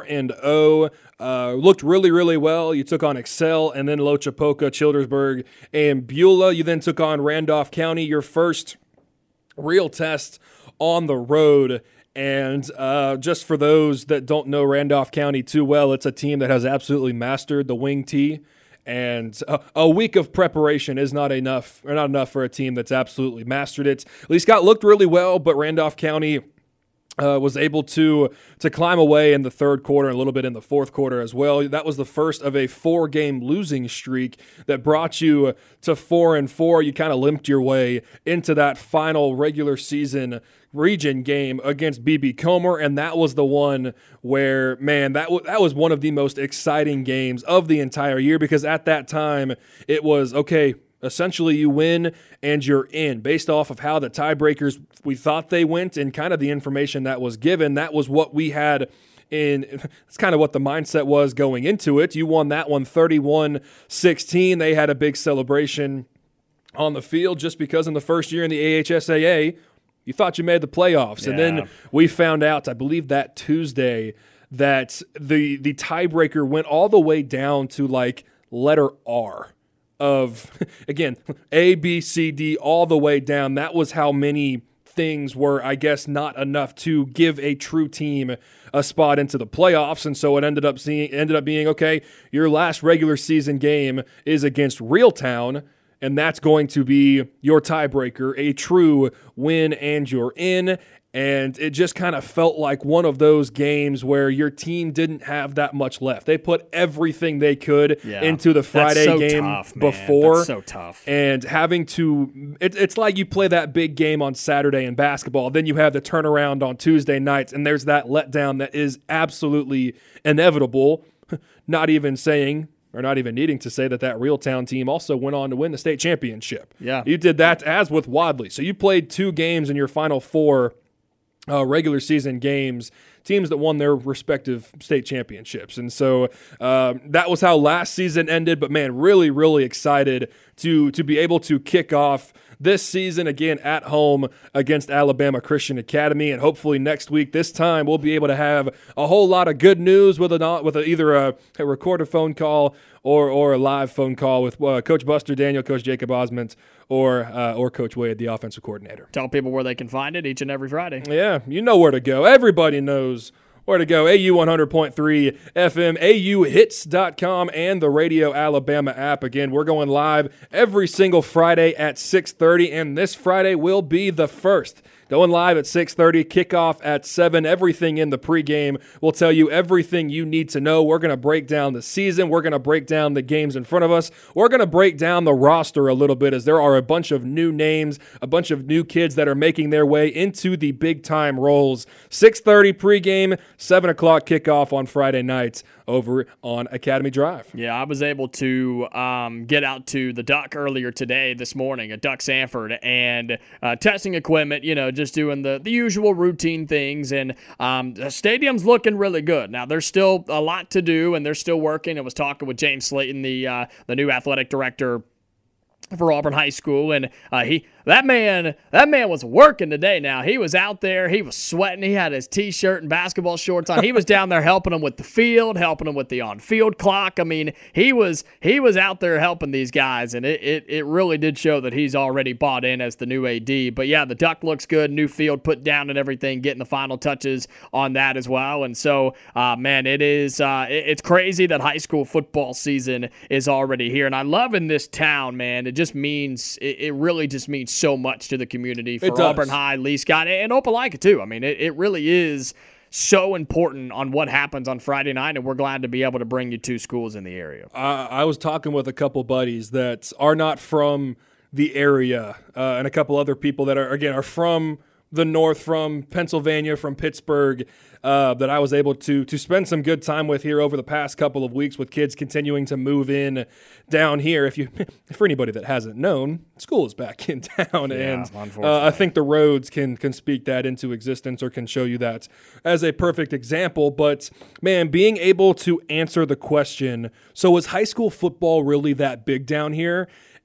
4-0, looked really, really well. You took on Excel and then Lochapoka, Childersburg, and Beulah. You then took on Randolph County, your first real test on the road. And just for those that don't know Randolph County too well, it's a team that has absolutely mastered the wing tee. And a week of preparation is not enough for a team that's absolutely mastered it. Lee Scott looked really well, but Randolph County was able to climb away in the third quarter and a little bit in the fourth quarter as well. That was the first of a 4-game losing streak that brought you to 4-4. You kind of limped your way into that final regular season region game against BB Comer, and that was the one where, man, that was one of the most exciting games of the entire year, because at that time it was, okay, essentially you win and you're in. Based off of how the tiebreakers we thought they went and kind of the information that was given, that was what we had in. It's kind of what the mindset was going into it. You won that one 31-16. They had a big celebration on the field just because in the first year in the AHSAA, you thought you made the playoffs. Yeah. And then we found out, I believe that Tuesday, that the tiebreaker went all the way down to like letter R of, again, A, B, C, D, all the way down. That was how many things were, I guess, not enough to give a true team a spot into the playoffs. And so it ended up being, okay, your last regular season game is against Reeltown, and that's going to be your tiebreaker, a true win, and you're in. And it just kind of felt like one of those games where your team didn't have that much left. They put everything they could into the Friday game before. That's so tough. And having to it's like you play that big game on Saturday in basketball, then you have the turnaround on Tuesday nights, and there's that letdown that is absolutely inevitable. Not even needing to say that Reeltown team also went on to win the state championship. Yeah. You did that as with Wadley. So you played 2 games in your final 4 regular season games, teams that won their respective state championships. And so that was how last season ended. But, man, really, really excited to be able to kick off this season again at home against Alabama Christian Academy. And hopefully next week, this time, we'll be able to have a whole lot of good news with either a recorded phone call or a live phone call with Coach Buster Daniel, Coach Jacob Osmond, or Coach Wade, the offensive coordinator. Tell people where they can find it each and every Friday. Yeah, you know where to go. Everybody knows where to go. AU 100.3 FM, AUHits.com, and the Radio Alabama app. Again, we're going live every single Friday at 6:30, and this Friday will be the first. Going live at 6:30, kickoff at 7. Everything in the pregame will tell you everything you need to know. We're going to break down the season. We're going to break down the games in front of us. We're going to break down the roster a little bit, as there are a bunch of new names, a bunch of new kids that are making their way into the big-time roles. 6:30 pregame, 7 o'clock kickoff on Friday nights over on Academy Drive. Yeah, I was able to get out to the Duck earlier this morning at Duck Sanford, and testing equipment, just doing the usual routine things, and the stadium's looking really good. Now, there's still a lot to do, and they're still working. I was talking with James Slayton, the new athletic director for Auburn High School, and that man was working today. Now he was out there, he was sweating, he had his t-shirt and basketball shorts on. He was down there helping them with the field, helping them with the on-field clock. I mean, he was out there helping these guys, and it really did show that he's already bought in as the new AD. But yeah, the duck looks good, new field put down and everything, getting the final touches on that as well. And so, man, it's crazy that high school football season is already here, and I love in this town, man. It really just means so much to the community for Auburn High, Lee Scott, and Opelika too. I mean, it really is so important on what happens on Friday night, and we're glad to be able to bring you two schools in the area. I was talking with a couple buddies that are not from the area, and a couple other people that are from the north, from Pennsylvania, from Pittsburgh, that I was able to spend some good time with here over the past couple of weeks, with kids continuing to move in down here. For anybody that hasn't known, school is back in town, and I think the roads can speak that into existence, or can show you that as a perfect example. But man, being able to answer the question, so is high school football really that big down here?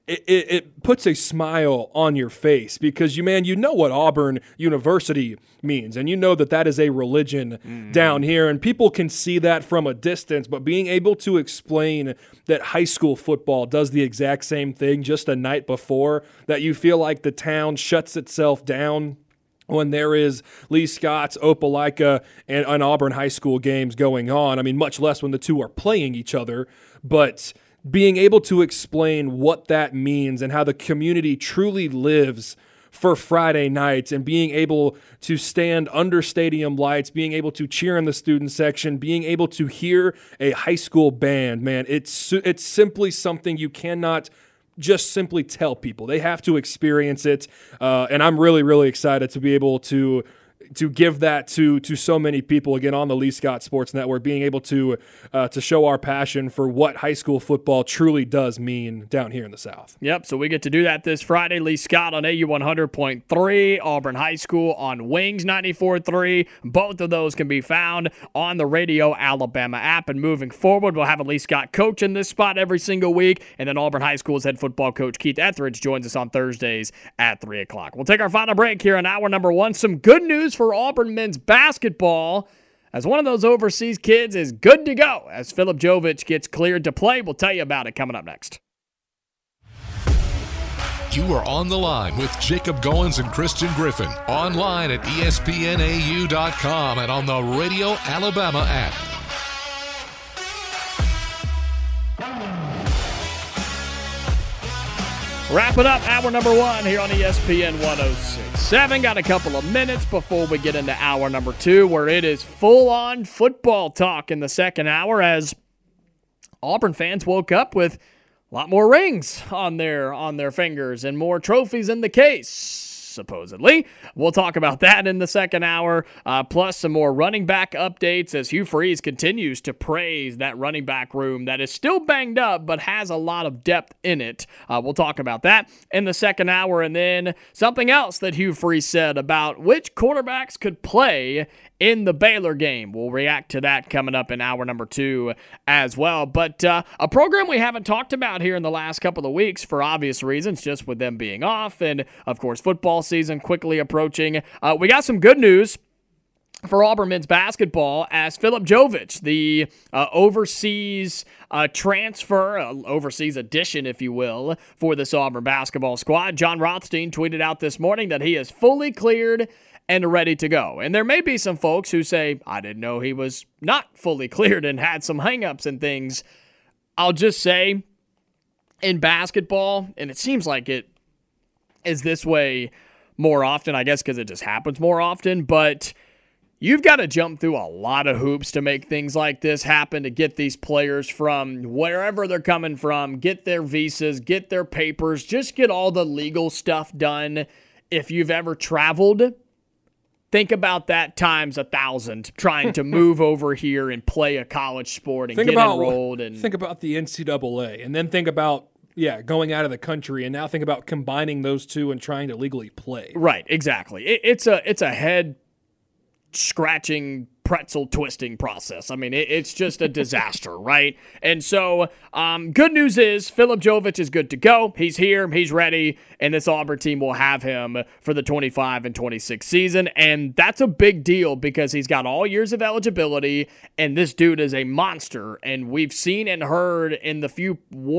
It puts a smile on your face, because you know what Auburn University means, and you know that is a religion down here, and people can see that from a distance. But being able to explain that high school football does the exact same thing just a night before, that you feel like the town shuts itself down when there is Lee Scott's, Opelika, and Auburn high school games going on. I mean, much less when the two are playing each other, but being able to explain what that means and how the community truly lives for Friday nights, and being able to stand under stadium lights, being able to cheer in the student section, being able to hear a high school band, man, it's simply something you cannot just simply tell people. They have to experience it, and I'm really, really excited to be able to give that to so many people, again, on the Lee Scott Sports Network, being able to show our passion for what high school football truly does mean down here in the South. Yep, so we get to do that this Friday. Lee Scott on AU 100.3, Auburn High School on Wings 94.3. Both of those can be found on the Radio Alabama app. And moving forward, we'll have a Lee Scott coach in this spot every single week, and then Auburn High School's head football coach Keith Etheridge joins us on Thursdays at 3 o'clock. We'll take our final break here in hour number 1. Some good news for Auburn men's basketball, as one of those overseas kids is good to go as Philip Jovic gets cleared to play. We'll tell you about it coming up next. You are on the line with Jacob Goins and Christian Griffin, online at ESPNAU.com and on the Radio Alabama app. Wrapping up hour number 1 here on ESPN 106.7. Got a couple of minutes before we get into hour number 2, where it is full-on football talk in the second hour, as Auburn fans woke up with a lot more rings on their fingers and more trophies in the case, supposedly. We'll talk about that in the second hour, plus some more running back updates as Hugh Freeze continues to praise that running back room that is still banged up but has a lot of depth in it. We'll talk about that in the second hour, and then something else that Hugh Freeze said about which quarterbacks could play in the Baylor game. We'll react to that coming up in hour number 2 as well. But a program we haven't talked about here in the last couple of weeks for obvious reasons, just with them being off, and of course football season quickly approaching. We got some good news for Auburn men's basketball, as Philip Jovic, the overseas transfer, overseas addition, if you will, for this Auburn basketball squad. John Rothstein tweeted out this morning that he is fully cleared and ready to go. And there may be some folks who say, I didn't know he was not fully cleared and had some hangups and things. I'll just say, in basketball, and it seems like it is this way more often, I guess because it just happens more often, but you've got to jump through a lot of hoops to make things like this happen, to get these players from wherever they're coming from, get their visas, get their papers, just get all the legal stuff done. If you've ever traveled, think about that times 1,000, trying to move over here and play a college sport and enrolled. And think about the NCAA, and then think about going out of the country, and now think about combining those two and trying to legally play. Right, exactly. It's a head scratching pretzel twisting process. I mean, it's just a disaster, right? And so, good news is Philip Jovich is good to go. He's here, he's ready, and this Auburn team will have him for the 25 and 26 season. And that's a big deal because he's got all years of eligibility, and this dude is a monster. And we've seen and heard in the few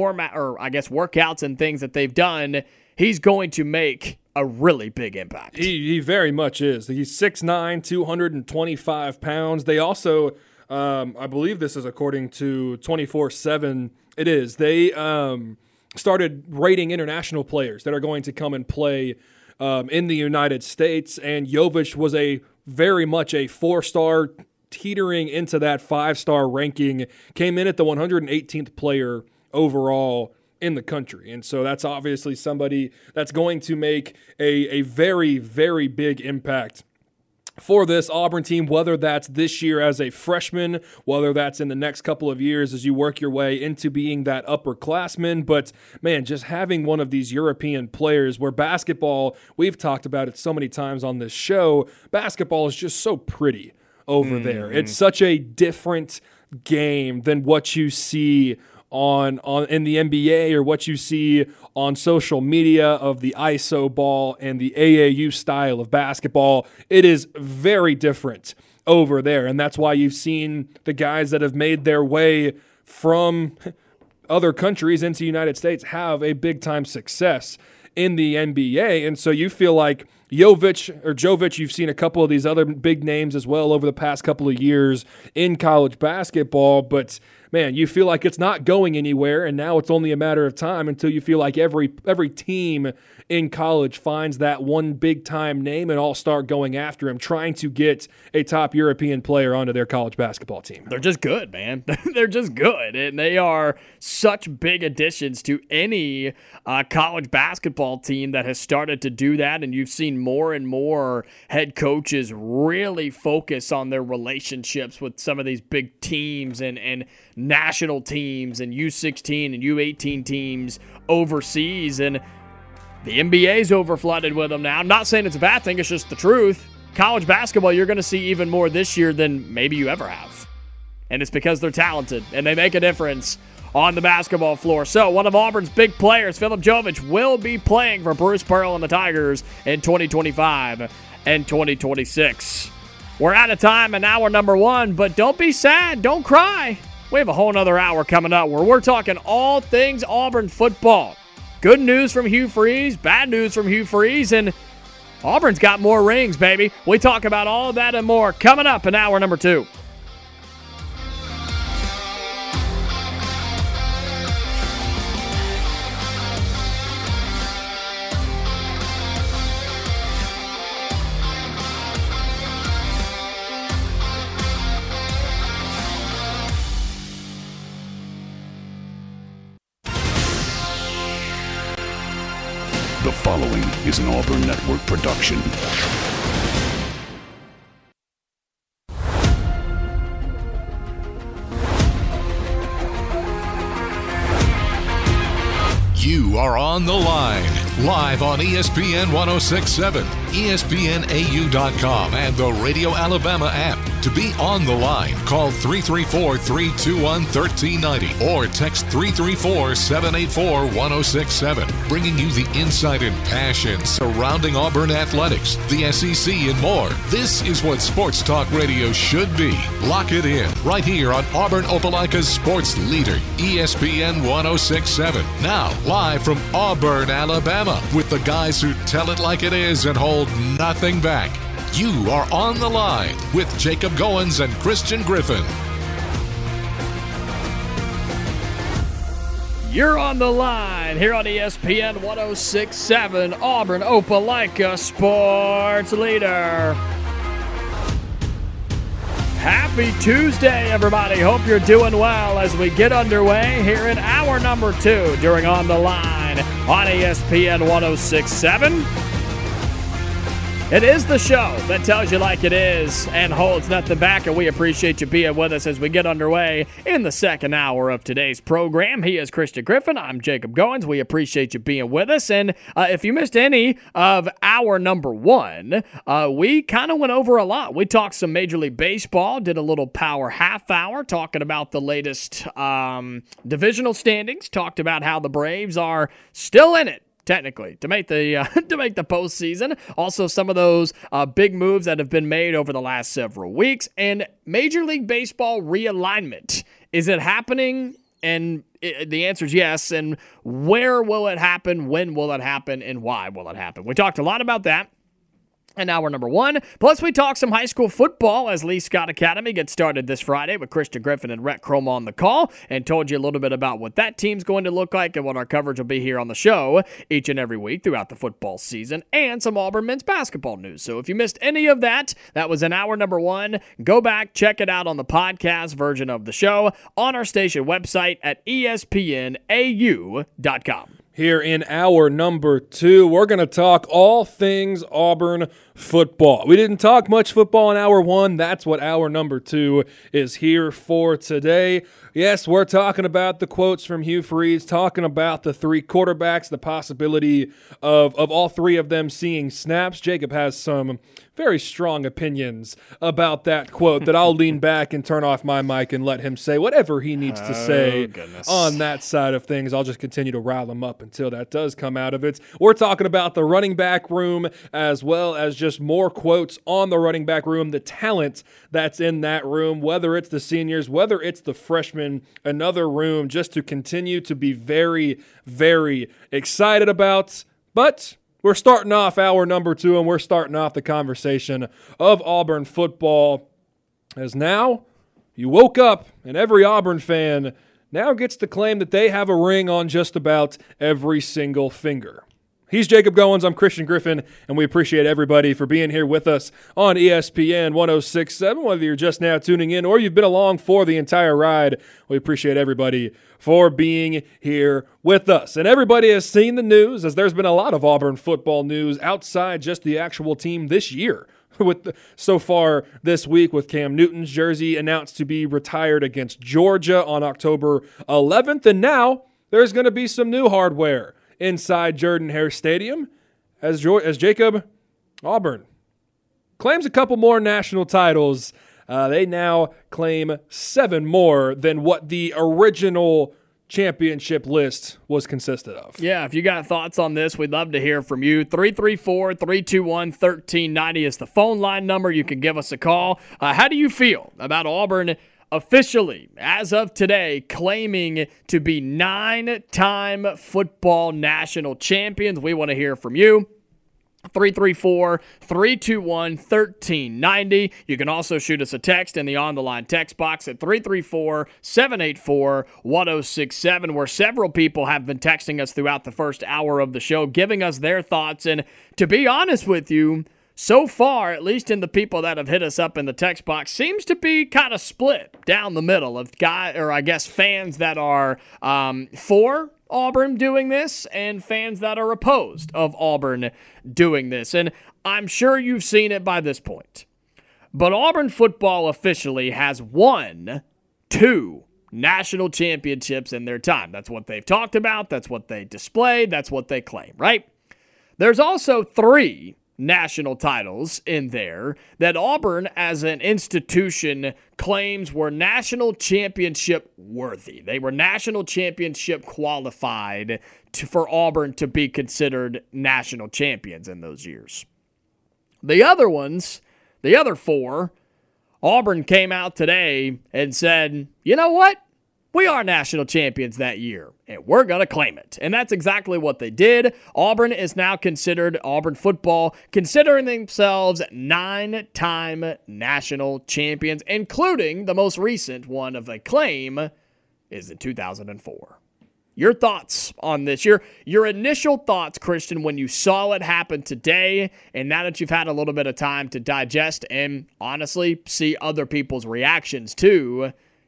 workouts and things that they've done, he's going to make a really big impact. He very much is. He's 6'9", 225 pounds. They also, I believe this is according to 24/7, it is. They started rating international players that are going to come and play in the United States, and Jovich was very much a 4-star, teetering into that 5-star ranking, came in at the 118th player overall in the country. And so that's obviously somebody that's going to make a very, very big impact for this Auburn team, whether that's this year as a freshman, whether that's in the next couple of years as you work your way into being that upperclassman. But, man, just having one of these European players where basketball, we've talked about it so many times on this show, basketball is just so pretty over there. It's such a different game than what you see on in the NBA or what you see on social media of the ISO ball and the AAU style of basketball. It is very different over there, and that's why you've seen the guys that have made their way from other countries into the United States have a big-time success in the NBA. And so you feel like Jovich, you've seen a couple of these other big names as well over the past couple of years in college basketball, but man, you feel like it's not going anywhere, and now it's only a matter of time until you feel like every team in college finds that one big-time name and all start going after him, trying to get a top European player onto their college basketball team. They're just good, man. They're just good, and they are such big additions to any college basketball team that has started to do that, and you've seen more and more head coaches really focus on their relationships with some of these big teams and national teams and U16 and U18 teams overseas, and the NBA's overflooded with them now. I'm not saying it's a bad thing, it's just the truth. College basketball, you're going to see even more this year than maybe you ever have. And it's because they're talented and they make a difference on the basketball floor. So one of Auburn's big players, Philip Jovich, will be playing for Bruce Pearl and the Tigers in 2025 and 2026. We're out of time in hour number 1, but don't be sad, don't cry. We have a whole nother hour coming up where we're talking all things Auburn football. Good news from Hugh Freeze, bad news from Hugh Freeze, and Auburn's got more rings, baby. We talk about all that and more coming up in hour number 2. The following is an Auburn Network production. You are on the line, live on ESPN 1067, ESPNAU.com, and the Radio Alabama app. To be on the line, call 334-321-1390 or text 334-784-1067. Bringing you the insight and passion surrounding Auburn athletics, the SEC, and more. This is what Sports Talk Radio should be. Lock it in right here on Auburn Opelika's sports leader, ESPN 1067. Now, live from Auburn, Alabama, with the guys who tell it like it is and hold nothing back. You are on the line with Jacob Goins and Christian Griffin. You're on the line here on ESPN 1067, Auburn Opelika sports leader. Happy Tuesday, everybody. Hope you're doing well as we get underway here in hour number 2 during On the Line on ESPN 1067. It is the show that tells you like it is and holds nothing back, and we appreciate you being with us as we get underway in the second hour of today's program. He is Christian Griffin. I'm Jacob Goins. We appreciate you being with us, and if you missed any of hour number one, we kind of went over a lot. We talked some Major League Baseball, did a little power half hour talking about the latest divisional standings, talked about how the Braves are still in it, technically, to make the postseason. Also, some of those big moves that have been made over the last several weeks. And Major League Baseball realignment. Is it happening? And the answer is yes. And where will it happen? When will it happen? And why will it happen? We talked a lot about that in hour number one. Plus, we talk some high school football as Lee Scott Academy gets started this Friday with Christian Griffin and Rhett Chroma on the call, and told you a little bit about what that team's going to look like and what our coverage will be here on the show each and every week throughout the football season, and some Auburn men's basketball news. So if you missed any of that, that was in hour number one. Go back, check it out on the podcast version of the show on our station website at espnau.com. Here in hour number two, we're going to talk all things Auburn football. We didn't talk much football in hour one. That's what hour number two is here for today. Yes, we're talking about the quotes from Hugh Freeze, talking about the three quarterbacks, the possibility of all three of them seeing snaps. Jacob has some very strong opinions about that quote that I'll lean back and turn off my mic and let him say whatever he needs to say on that side of things. I'll just continue to rile him up until that does come out of it. We're talking about the running back room as well as just more quotes on the running back room, the talent that's in that room, whether it's the seniors, whether it's the freshmen, another room just to continue to be very, very excited about. But we're starting off hour number two, and we're starting off the conversation of Auburn football as now you woke up and every Auburn fan now gets to claim that they have a ring on just about every single finger. He's Jacob Goins, I'm Christian Griffin, and we appreciate everybody for being here with us on ESPN 106.7, whether you're just now tuning in or you've been along for the entire ride. We appreciate everybody for being here with us. And everybody has seen the news, as there's been a lot of Auburn football news outside just the actual team this year. So far this week with Cam Newton's jersey announced to be retired against Georgia on October 11th, and now there's going to be some new hardware inside Jordan-Hare Stadium as Jacob, Auburn claims a couple more national titles. They now claim 7 more than what the original championship list was consisted of. Yeah, if you got thoughts on this, we'd love to hear from you. 334-321-1390 is the phone line number. You can give us a call. How do you feel about Auburn officially, as of today, claiming to be 9-time football national champions? We want to hear from you. 334-321-1390. You can also shoot us a text in the On the Line text box at 334-784-1067, where several people have been texting us throughout the first hour of the show, giving us their thoughts. And to be honest with you, so far, at least in the people that have hit us up in the text box, seems to be kind of split down the middle of fans that are for Auburn doing this and fans that are opposed of Auburn doing this. And I'm sure you've seen it by this point. But Auburn football officially has won 2 national championships in their time. That's what they've talked about. That's what they displayed. That's what they claim, right? There's also 3 national titles in there that Auburn as an institution claims were national championship worthy. They were national championship qualified for Auburn to be considered national champions in those years. The other ones, the other 4, Auburn came out today and said, you know what? We are national champions that year, and we're going to claim it. And that's exactly what they did. Auburn is now considered, Auburn football, considering themselves 9-time national champions, including the most recent one of the claim is in 2004. Your thoughts on this, your initial thoughts, Christian, when you saw it happen today, and now that you've had a little bit of time to digest and honestly see other people's reactions too,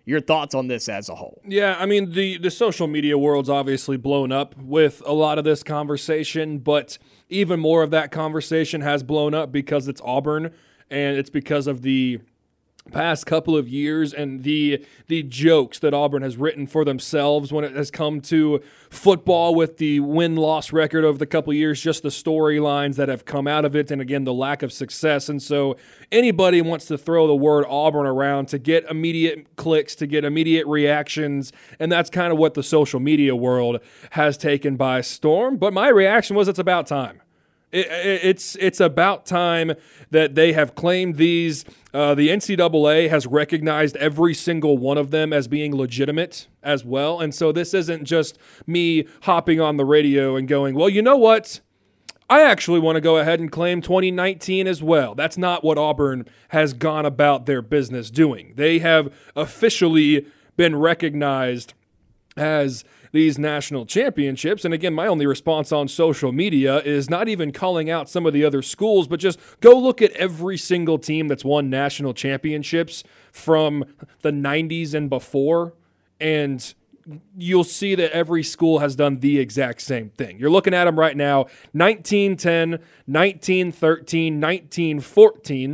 your thoughts on this as a whole. Yeah, I mean, the social media world's obviously blown up with a lot of this conversation, but even more of that conversation has blown up because it's Auburn, and it's because of the past couple of years and the jokes that Auburn has written for themselves when it has come to football, with the win-loss record over the couple of years, just the storylines that have come out of it, and again, the lack of success. And so anybody wants to throw the word Auburn around to get immediate clicks, to get immediate reactions, and that's kind of what the social media world has taken by storm. But my reaction was, it's about time. It's about time that they have claimed these. The NCAA has recognized every single one of them as being legitimate as well. And so this isn't just me hopping on the radio and going, well, you know what? I actually want to go ahead and claim 2019 as well. That's not what Auburn has gone about their business doing. They have officially been recognized as these national championships. And again, my only response on social media is not even calling out some of the other schools, but just go look at every single team that's won national championships from the 90s and before, and you'll see that every school has done the exact same thing. You're looking at them right now: 1910, 1913, 1914,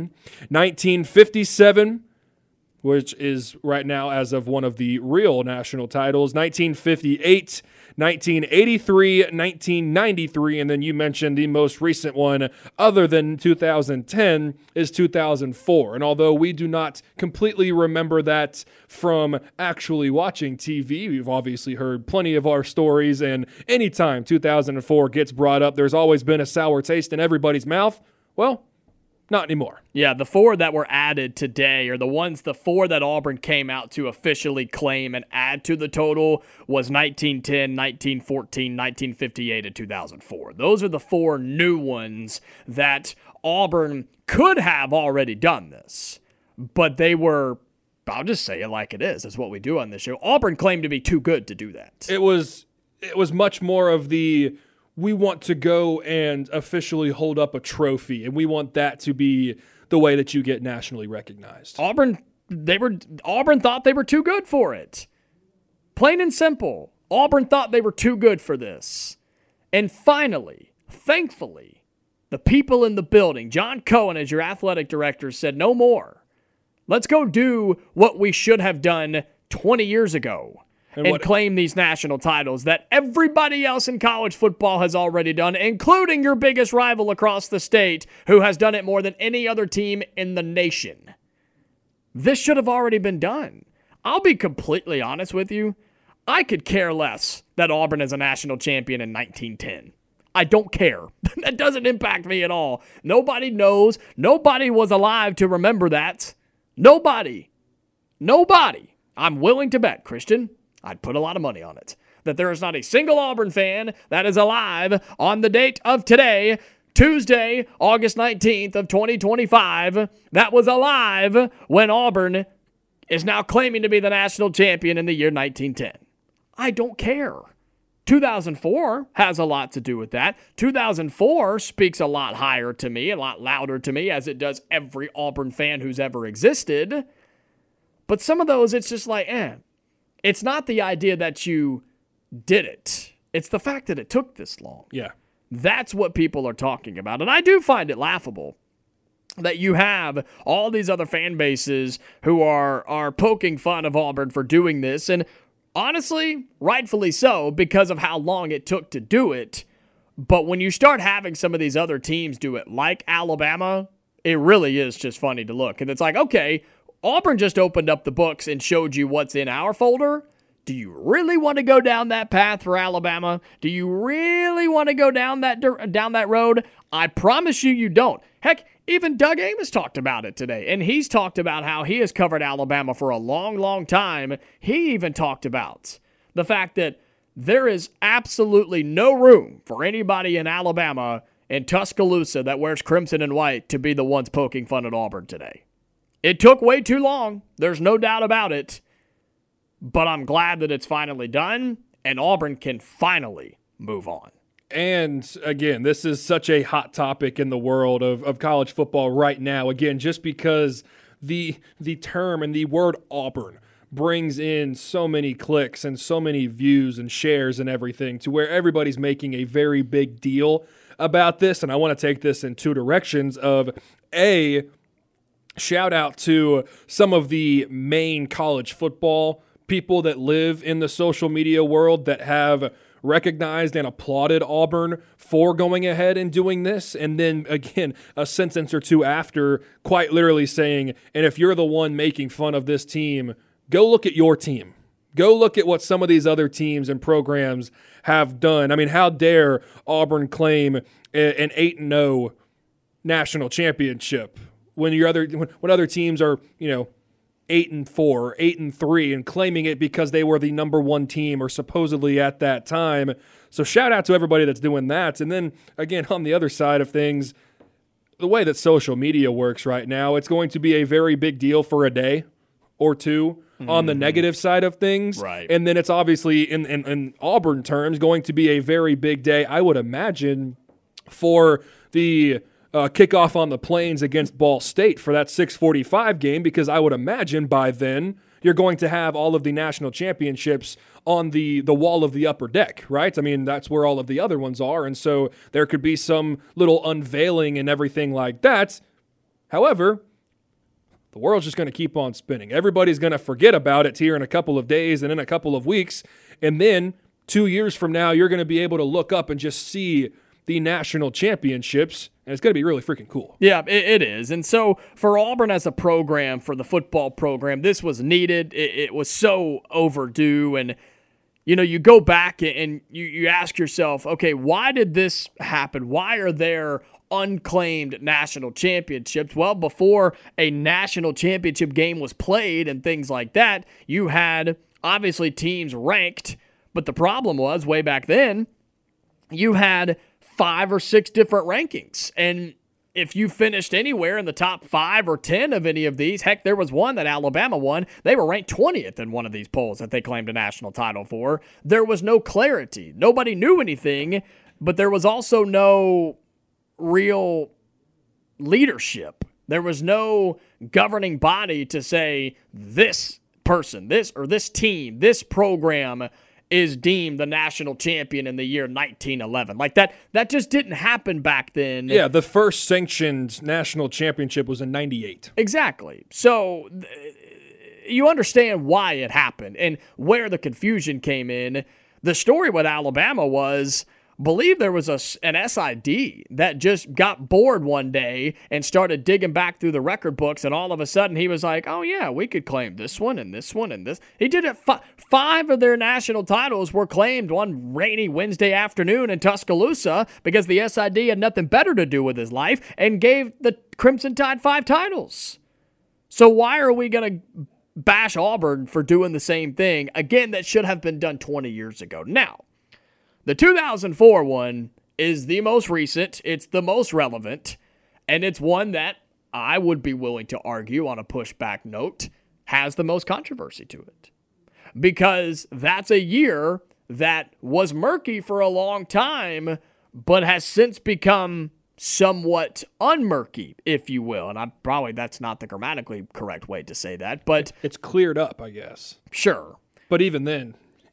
1957, which is right now as of one of the real national titles, 1958, 1983, 1993, and then you mentioned the most recent one other than 2010 is 2004. And although we do not completely remember that from actually watching TV, we've obviously heard plenty of our stories, and anytime 2004 gets brought up, there's always been a sour taste in everybody's mouth. Well, not anymore. Yeah, the four that were added today, or the four that Auburn came out to officially claim and add to the total, was 1910, 1914, 1958, and 2004. Those are the four new ones that Auburn could have already done this, but they were, I'll just say it like it is. That's what we do on this show. Auburn claimed to be too good to do that. It was much more of the, we want to go and officially hold up a trophy, and we want that to be the way that you get nationally recognized. Auburn thought they were too good for it. Plain and simple. Auburn thought they were too good for this. And finally, thankfully, the people in the building, John Cohen as your athletic director, said no more. Let's go do what we should have done 20 years ago. And claim these national titles that everybody else in college football has already done, including your biggest rival across the state, who has done it more than any other team in the nation. This should have already been done. I'll be completely honest with you. I could care less that Auburn is a national champion in 1910. I don't care. That doesn't impact me at all. Nobody knows. Nobody was alive to remember that. Nobody. I'm willing to bet, Christian, I'd put a lot of money on it, that there is not a single Auburn fan that is alive on the date of today, Tuesday, August 19th of 2025, that was alive when Auburn is now claiming to be the national champion in the year 1910. I don't care. 2004 has a lot to do with that. 2004 speaks a lot higher to me, a lot louder to me, as it does every Auburn fan who's ever existed. But some of those, it's just like, It's not the idea that you did it. It's the fact that it took this long. Yeah. That's what people are talking about. And I do find it laughable that you have all these other fan bases who are poking fun of Auburn for doing this. And honestly, rightfully so, because of how long it took to do it. But when you start having some of these other teams do it, like Alabama, it really is just funny to look. And it's like, okay, Auburn just opened up the books and showed you what's in our folder. Do you really want to go down that path for Alabama? Do you really want to go down that road? I promise you don't. Heck, even Doug Amos talked about it today, and he's talked about how he has covered Alabama for a long, long time. He even talked about the fact that there is absolutely no room for anybody in Alabama and Tuscaloosa that wears crimson and white to be the ones poking fun at Auburn today. It took way too long. There's no doubt about it. But I'm glad that it's finally done, and Auburn can finally move on. And again, this is such a hot topic in the world of college football right now. Again, just because the term and the word Auburn brings in so many clicks and so many views and shares and everything to where everybody's making a very big deal about this. And I want to take this in two directions of A, shout out to some of the main college football people that live in the social media world that have recognized and applauded Auburn for going ahead and doing this. And then, again, a sentence or two after, quite literally saying, and if you're the one making fun of this team, go look at your team. Go look at what some of these other teams and programs have done. I mean, how dare Auburn claim an 8-0 national championship when other teams are, 8-4, 8-3, and claiming it because they were the number one team or supposedly at that time. So shout out to everybody that's doing that. And then again, on the other side of things, the way that social media works right now, it's going to be a very big deal for a day or two on the negative side of things. Right. And then it's obviously in Auburn terms going to be a very big day, I would imagine, for the kickoff on the Plains against Ball State for that 6:45 game, because I would imagine by then you're going to have all of the national championships on the wall of the upper deck, right? I mean, that's where all of the other ones are, and so there could be some little unveiling and everything like that. However, the world's just going to keep on spinning. Everybody's going to forget about it here in a couple of days and in a couple of weeks, and then 2 years from now, you're going to be able to look up and just see the national championships, and it's going to be really freaking cool. Yeah, it is. And so for Auburn as a program, for the football program, this was needed. It was so overdue. And, you go back and you ask yourself, okay, why did this happen? Why are there unclaimed national championships? Well, before a national championship game was played and things like that, you had obviously teams ranked. But the problem was, way back then, you had 5 or 6 different rankings. And if you finished anywhere in the top 5 or 10 of any of these, heck, there was one that Alabama won. They were ranked 20th in one of these polls that they claimed a national title for. There was no clarity. Nobody knew anything, but there was also no real leadership. There was no governing body to say this person, this team, this program is deemed the national champion in the year 1911. Like that just didn't happen back then. Yeah, the first sanctioned national championship was in 98. Exactly. So you understand why it happened and where the confusion came in. The story with Alabama was, believe there was an SID that just got bored one day and started digging back through the record books, and all of a sudden he was like, oh yeah, we could claim this one and this one and this. He did it. 5 of their national titles were claimed one rainy Wednesday afternoon in Tuscaloosa because the SID had nothing better to do with his life and gave the Crimson Tide 5 titles. So why are we going to bash Auburn for doing the same thing? Again, that should have been done 20 years ago. Now, the 2004 one is the most recent, it's the most relevant, and it's one that I would be willing to argue on a pushback note has the most controversy to it. Because that's a year that was murky for a long time, but has since become somewhat unmurky, if you will. And that's not the grammatically correct way to say that, but It's cleared up, I guess. sure. But even then,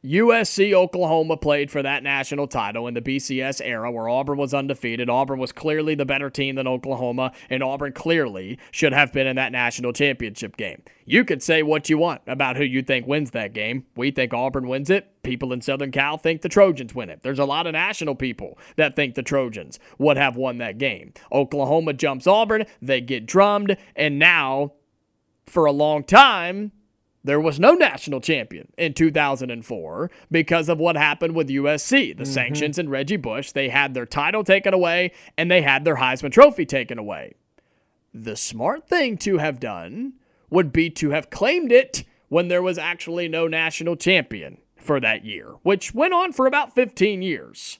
USC Oklahoma played for that national title in the BCS era where Auburn was undefeated. Auburn was clearly the better team than Oklahoma, and Auburn clearly should have been in that national championship game. You could say what you want about who you think wins that game. We think Auburn wins it. People in Southern Cal think the Trojans win it. There's a lot of national people that think the Trojans would have won that game. Oklahoma jumps Auburn, they get drummed, and now, for a long time, there was no national champion in 2004 because of what happened with USC. The sanctions and Reggie Bush, they had their title taken away and they had their Heisman Trophy taken away. The smart thing to have done would be to have claimed it when there was actually no national champion for that year, which went on for about 15 years.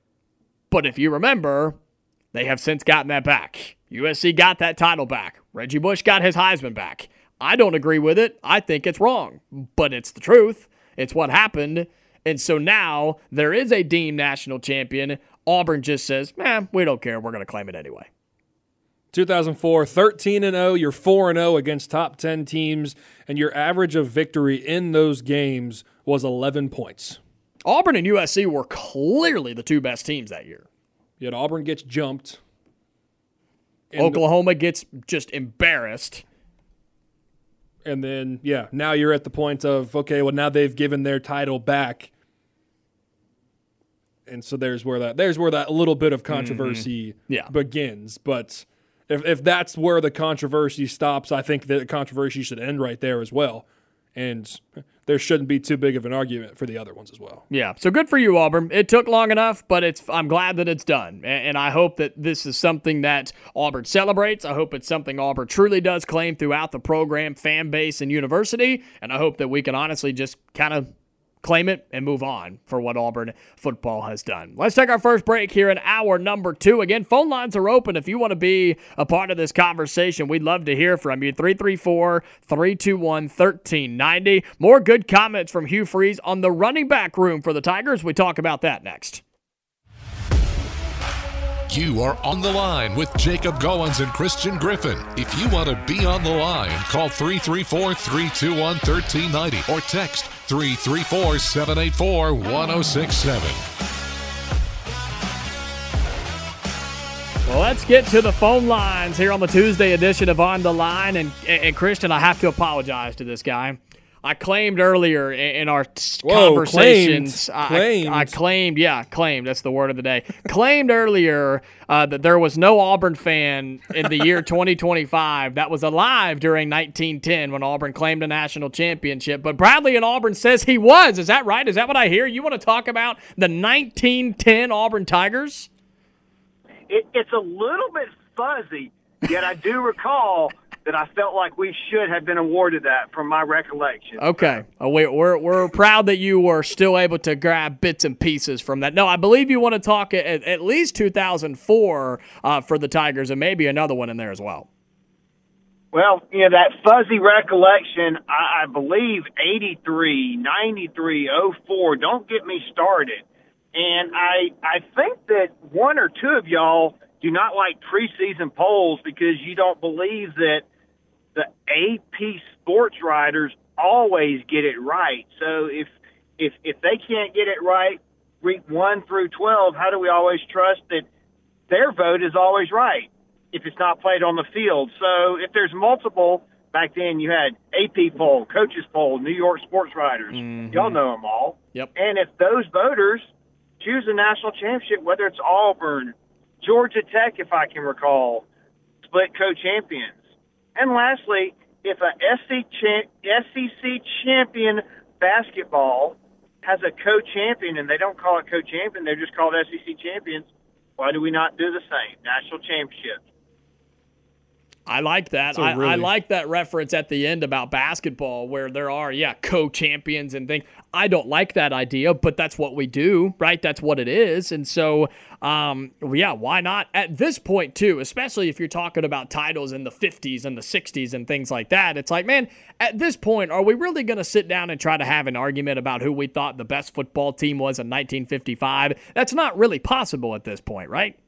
But if you remember, they have since gotten that back. USC got that title back. Reggie Bush got his Heisman back. I don't agree with it. I think it's wrong, but it's the truth. It's what happened. And so now there is a deemed national champion. Auburn just says, we don't care. We're going to claim it anyway. 2004, 13-0. You're 4-0 against top 10 teams, and your average of victory in those games was 11 points. Auburn and USC were clearly the two best teams that year. Yet Auburn gets jumped. Oklahoma gets just embarrassed. And then, now you're at the point of, okay, well, now they've given their title back. And so there's where that little bit of controversy begins. But if that's where the controversy stops, I think the controversy should end right there as well. And there shouldn't be too big of an argument for the other ones as well. Yeah, so good for you, Auburn. It took long enough, but I'm glad that it's done. And I hope that this is something that Auburn celebrates. I hope it's something Auburn truly does claim throughout the program, fan base, and university. And I hope that we can honestly just kind of claim it and move on for what Auburn football has done. Let's take our first break here in hour number 2. Again, phone lines are open. If you want to be a part of this conversation, we'd love to hear from you. 334-321-1390. More good comments from Hugh Freeze on the running back room for the Tigers. We talk about that next. You are on the line with Jacob Goins and Christian Griffin. If you want to be on the line, call 334-321-1390 or text 334-784-1067. Well, let's get to the phone lines here on the Tuesday edition of On the Line. And Christian, I have to apologize to this guy. I claimed earlier in our conversations. Claimed. I claimed, that's the word of the day. Claimed earlier that there was no Auburn fan in the year 2025 that was alive during 1910 when Auburn claimed a national championship. But Bradley in Auburn says he was. Is that right? Is that what I hear? You want to talk about the 1910 Auburn Tigers? It's a little bit fuzzy, yet I do recall that I felt like we should have been awarded that from my recollection. Okay. We're proud that you were still able to grab bits and pieces from that. No, I believe you want to talk at least 2004 for the Tigers and maybe another one in there as well. Well, that fuzzy recollection, I believe 83, 93, 04, don't get me started. And I think that one or two of y'all do not like preseason polls because you don't believe that the AP sports writers always get it right. So if they can't get it right, week 1 through 12, how do we always trust that their vote is always right if it's not played on the field? So if there's multiple, back then you had AP poll, coaches poll, New York sports writers. Mm-hmm. Y'all know them all. Yep. And if those voters choose a national championship, whether it's Auburn, Georgia Tech, if I can recall, split co-champions. And lastly, if a SEC champion basketball has a co-champion and they don't call it co-champion, they're just called SEC champions, why do we not do the same? National championship. I like that. I like that reference at the end about basketball where there are, co-champions and things. I don't like that idea, but that's what we do, right? That's what it is. And so, why not? At this point, too, especially if you're talking about titles in the 50s and the 60s and things like that, it's like, man, at this point, are we really going to sit down and try to have an argument about who we thought the best football team was in 1955? That's not really possible at this point, right?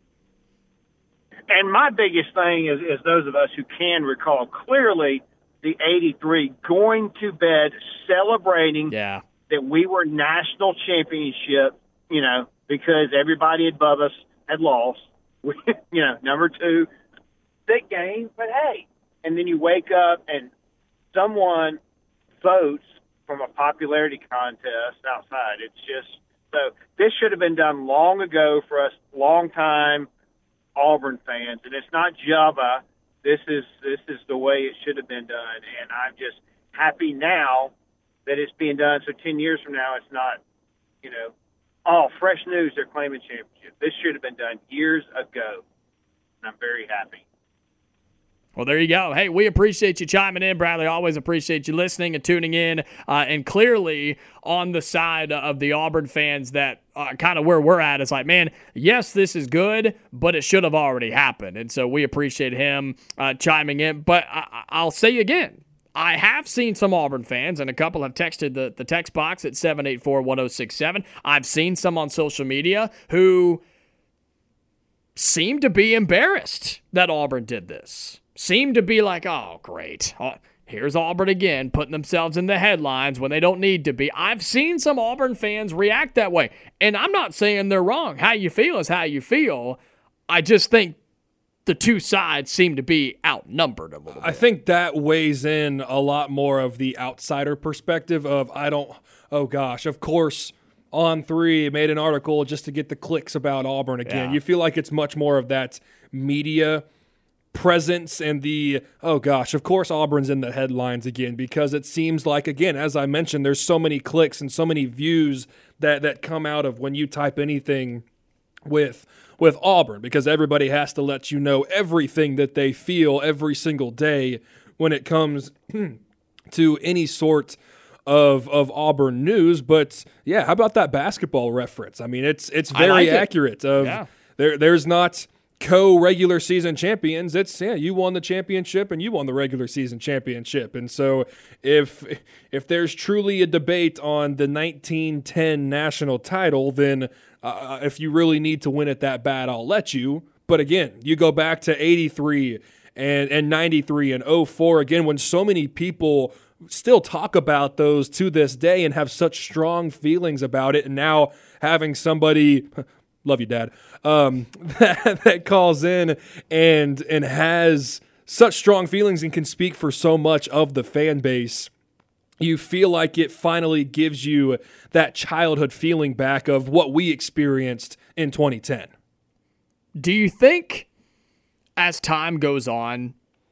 And my biggest thing is those of us who can recall clearly the 83 going to bed celebrating that we were national championship, because everybody above us had lost. Number 2, big game, but hey. And then you wake up and someone votes from a popularity contest outside. It's just so this should have been done long ago for us, long time Auburn fans, and it's not Java. This is the way it should have been done, and I'm just happy now that it's being done. So 10 years from now, it's not, fresh news. They're claiming championship. This should have been done years ago, and I'm very happy. Well, there you go. Hey, we appreciate you chiming in, Bradley. Always appreciate you listening and tuning in. And clearly on the side of the Auburn fans that kind of where we're at is like, man, yes, this is good, but it should have already happened. And so we appreciate him chiming in. But I'll say again, I have seen some Auburn fans, and a couple have texted the text box at 784-1067. I've seen some on social media who seemed to be embarrassed that Auburn did this. Seemed to be like, oh, great. Here's Auburn again, putting themselves in the headlines when they don't need to be. I've seen some Auburn fans react that way, and I'm not saying they're wrong. How you feel is how you feel. I just think the two sides seem to be outnumbered a little bit. I think that weighs in a lot more of the outsider perspective of, oh gosh, of course, On3 made an article just to get the clicks about Auburn again. Yeah. You feel like it's much more of that media presence and the, oh gosh, of course Auburn's in the headlines again, because it seems like, again, as I mentioned, there's so many clicks and so many views that come out of when you type anything with Auburn, because everybody has to let you know everything that they feel every single day when it comes to any sort of Auburn news. But yeah, how about that basketball reference? I mean, it's very accurate. There's not co-regular season champions. It's you won the championship and you won the regular season championship. And so if there's truly a debate on the 1910 national title, then if you really need to win it that bad, I'll let you. But again, you go back to 83 and 93 and 04 again, when so many people still talk about those to this day and have such strong feelings about it. And now having somebody, love you, Dad, that calls in and has such strong feelings and can speak for so much of the fan base, you feel like it finally gives you that childhood feeling back of what we experienced in 2010. Do you think as time goes on,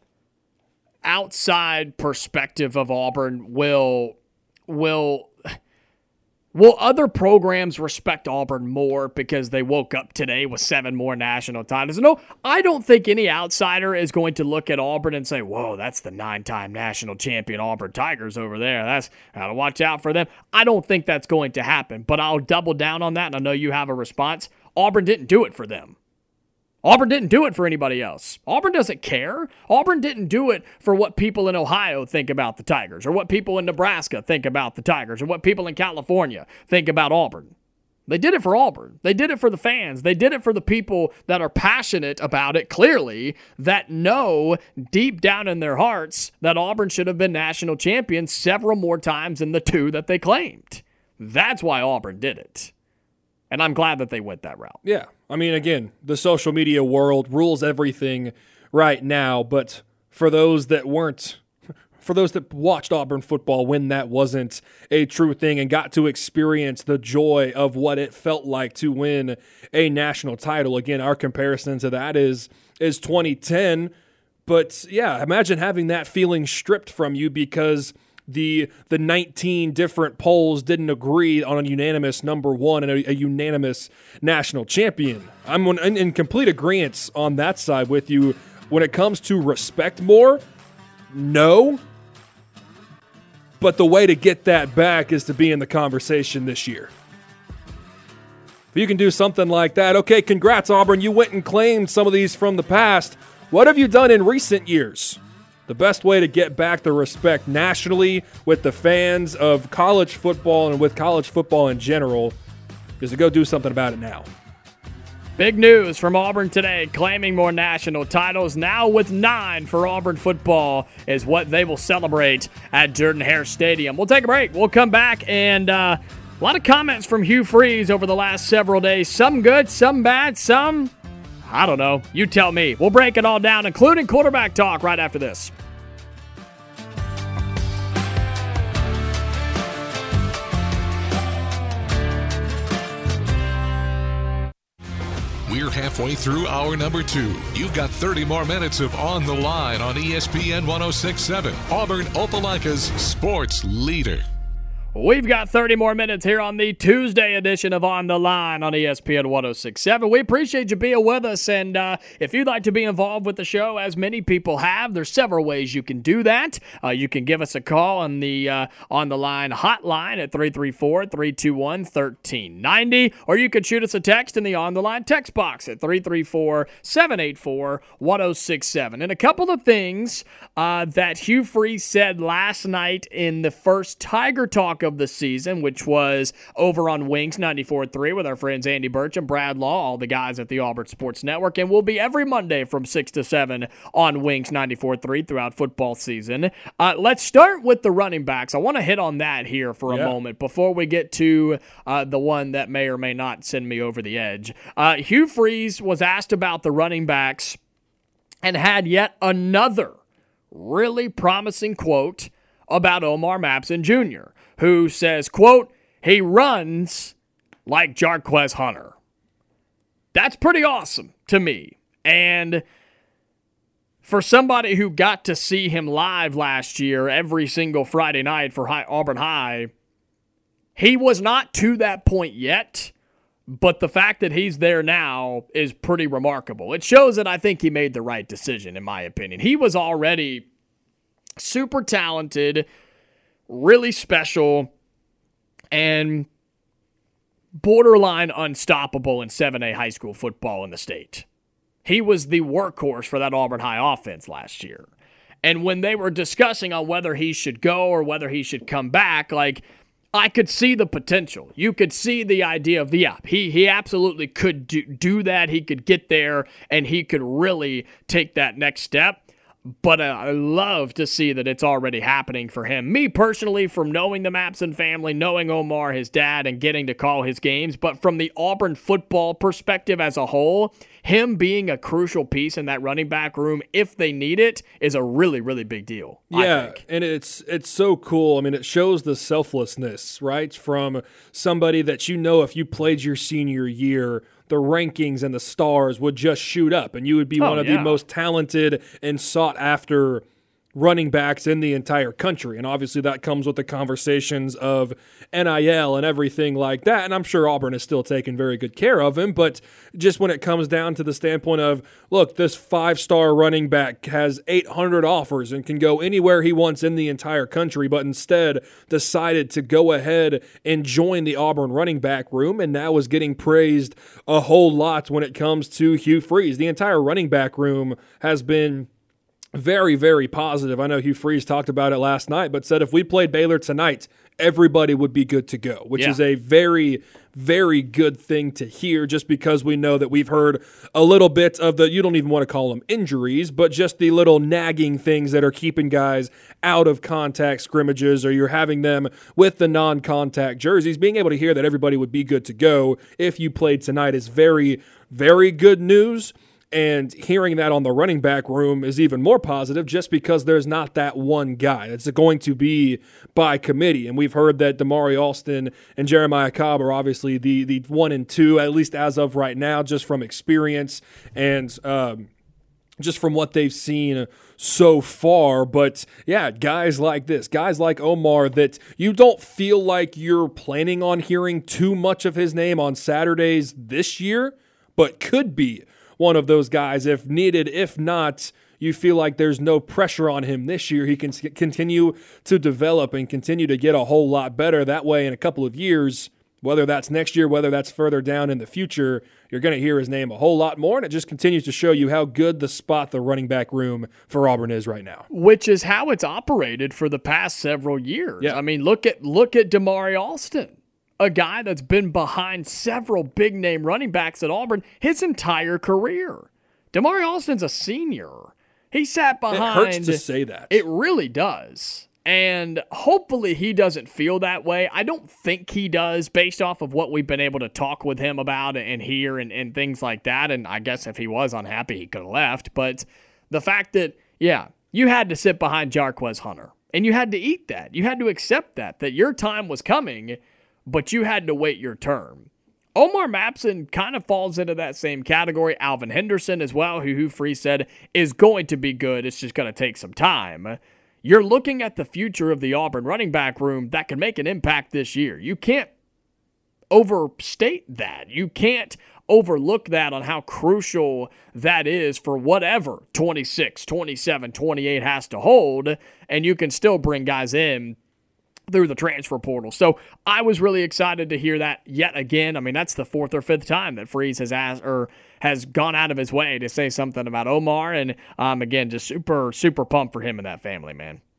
outside perspective of Auburn will other programs respect Auburn more because they woke up today with 7 more national titles? No, I don't think any outsider is going to look at Auburn and say, whoa, that's the 9-time national champion Auburn Tigers over there. That's got to watch out for them. I don't think that's going to happen, but I'll double down on that, and I know you have a response. Auburn didn't do it for them. Auburn didn't do it for anybody else. Auburn doesn't care. Auburn didn't do it for what people in Ohio think about the Tigers, or what people in Nebraska think about the Tigers, or what people in California think about Auburn. They did it for Auburn. They did it for the fans. They did it for the people that are passionate about it, clearly, that know deep down in their hearts that Auburn should have been national champions several more times than the 2 that they claimed. That's why Auburn did it. And I'm glad that they went that route. Yeah. I mean, again, the social media world rules everything right now, but for those that watched Auburn football when that wasn't a true thing and got to experience the joy of what it felt like to win a national title, again, our comparison to that is 2010. But yeah, imagine having that feeling stripped from you because the 19 different polls didn't agree on a unanimous number 1 and a unanimous national champion. I'm in complete agreement on that side with you. When it comes to respect more, no. But the way to get that back is to be in the conversation this year. If you can do something like that, okay, congrats, Auburn. You went and claimed some of these from the past. What have you done in recent years? The best way to get back the respect nationally with the fans of college football and with college football in general is to go do something about it now. Big news from Auburn today, claiming more national titles. Now with 9 for Auburn football is what they will celebrate at Jordan-Hare Stadium. We'll take a break. We'll come back, and a lot of comments from Hugh Freeze over the last several days. Some good, some bad, some, I don't know. You tell me. We'll break it all down, including quarterback talk, right after this. We're halfway through hour number 2. You've got 30 more minutes of On the Line on ESPN 106.7, Auburn Opelika's sports leader. We've got 30 more minutes here on the Tuesday edition of On the Line on ESPN 106.7. We appreciate you being with us, and if you'd like to be involved with the show, as many people have, there's several ways you can do that. You can give us a call on the Line hotline at 334-321-1390, or you can shoot us a text in the On the Line text box at 334-784-1067. And a couple of things that Hugh Freeze said last night in the first Tiger Talk of the season, which was over on Wings 94.3 with our friends Andy Birch and Brad Law, all the guys at the Auburn Sports Network, and will be every Monday from 6 to 7 on Wings 94.3 throughout football season. Let's start with the running backs. I want to hit on that here for a moment before we get to the one that may or may not send me over the edge. Hugh Freeze was asked about the running backs and had yet another really promising quote about Omar Mapson Jr., who says, quote, he runs like Jarquez Hunter. That's pretty awesome to me. And for somebody who got to see him live last year every single Friday night for Auburn High, he was not to that point yet, but the fact that he's there now is pretty remarkable. It shows that I think he made the right decision, in my opinion. He was already super talented, really special, and borderline unstoppable in 7A high school football in the state. He was the workhorse for that Auburn High offense last year. And when they were discussing on whether he should go or whether he should come back, I could see the potential. You could see the idea of, he absolutely could do that. He could get there, and he could really take that next step. But I love to see that it's already happening for him. Me personally, from knowing the Mapson family, knowing Omar, his dad, and getting to call his games, but from the Auburn football perspective as a whole, him being a crucial piece in that running back room, if they need it, is a really, really big deal. Yeah, and it's so cool. I mean, it shows the selflessness, right, from somebody that if you played your senior year, the rankings and the stars would just shoot up, and you would be one of the most talented and sought-after running backs in the entire country. And obviously that comes with the conversations of NIL and everything like that, and I'm sure Auburn is still taking very good care of him, but just when it comes down to the standpoint of, look, this 5-star running back has 800 offers and can go anywhere he wants in the entire country, but instead decided to go ahead and join the Auburn running back room, and now is getting praised a whole lot when it comes to Hugh Freeze. The entire running back room has been very, very positive. I know Hugh Freeze talked about it last night, but said if we played Baylor tonight, everybody would be good to go, which is a very, very good thing to hear, just because we know that we've heard a little bit of you don't even want to call them injuries, but just the little nagging things that are keeping guys out of contact scrimmages, or you're having them with the non-contact jerseys. Being able to hear that everybody would be good to go if you played tonight is very, very good news. And hearing that on the running back room is even more positive, just because there's not that one guy. It's going to be by committee. And we've heard that Damari Alston and Jeremiah Cobb are obviously the 1 and 2, at least as of right now, just from experience and just from what they've seen so far. But yeah, guys like this, guys like Omar, that you don't feel like you're planning on hearing too much of his name on Saturdays this year, but could be one of those guys if needed. If not, you feel like there's no pressure on him this year. He can continue to develop and continue to get a whole lot better. That way, in a couple of years, whether that's next year, whether that's further down in the future, you're going to hear his name a whole lot more, and it just continues to show you how good the spot the running back room for Auburn is right now. Which is how it's operated for the past several years. Yeah. I mean, look at Damari Alston, a guy that's been behind several big-name running backs at Auburn his entire career. Damari Alston's a senior. He sat behind. It hurts to say that. It really does. And hopefully he doesn't feel that way. I don't think he does, based off of what we've been able to talk with him about and hear and things like that. And I guess if he was unhappy, he could have left. But the fact that, you had to sit behind Jarquez Hunter, and you had to eat that. You had to accept that your time was coming, but you had to wait your turn. Omar Mapson kind of falls into that same category. Alvin Henderson as well, who Freeze said is going to be good. It's just going to take some time. You're looking at the future of the Auburn running back room that can make an impact this year. You can't overstate that. You can't overlook that on how crucial that is for whatever 26, 27, 28 has to hold, and you can still bring guys in through the transfer portal. So I was really excited to hear that yet again. I mean, that's the 4th or 5th time that Freeze has gone out of his way to say something about Omar, and again, just super, super pumped for him and that family, man.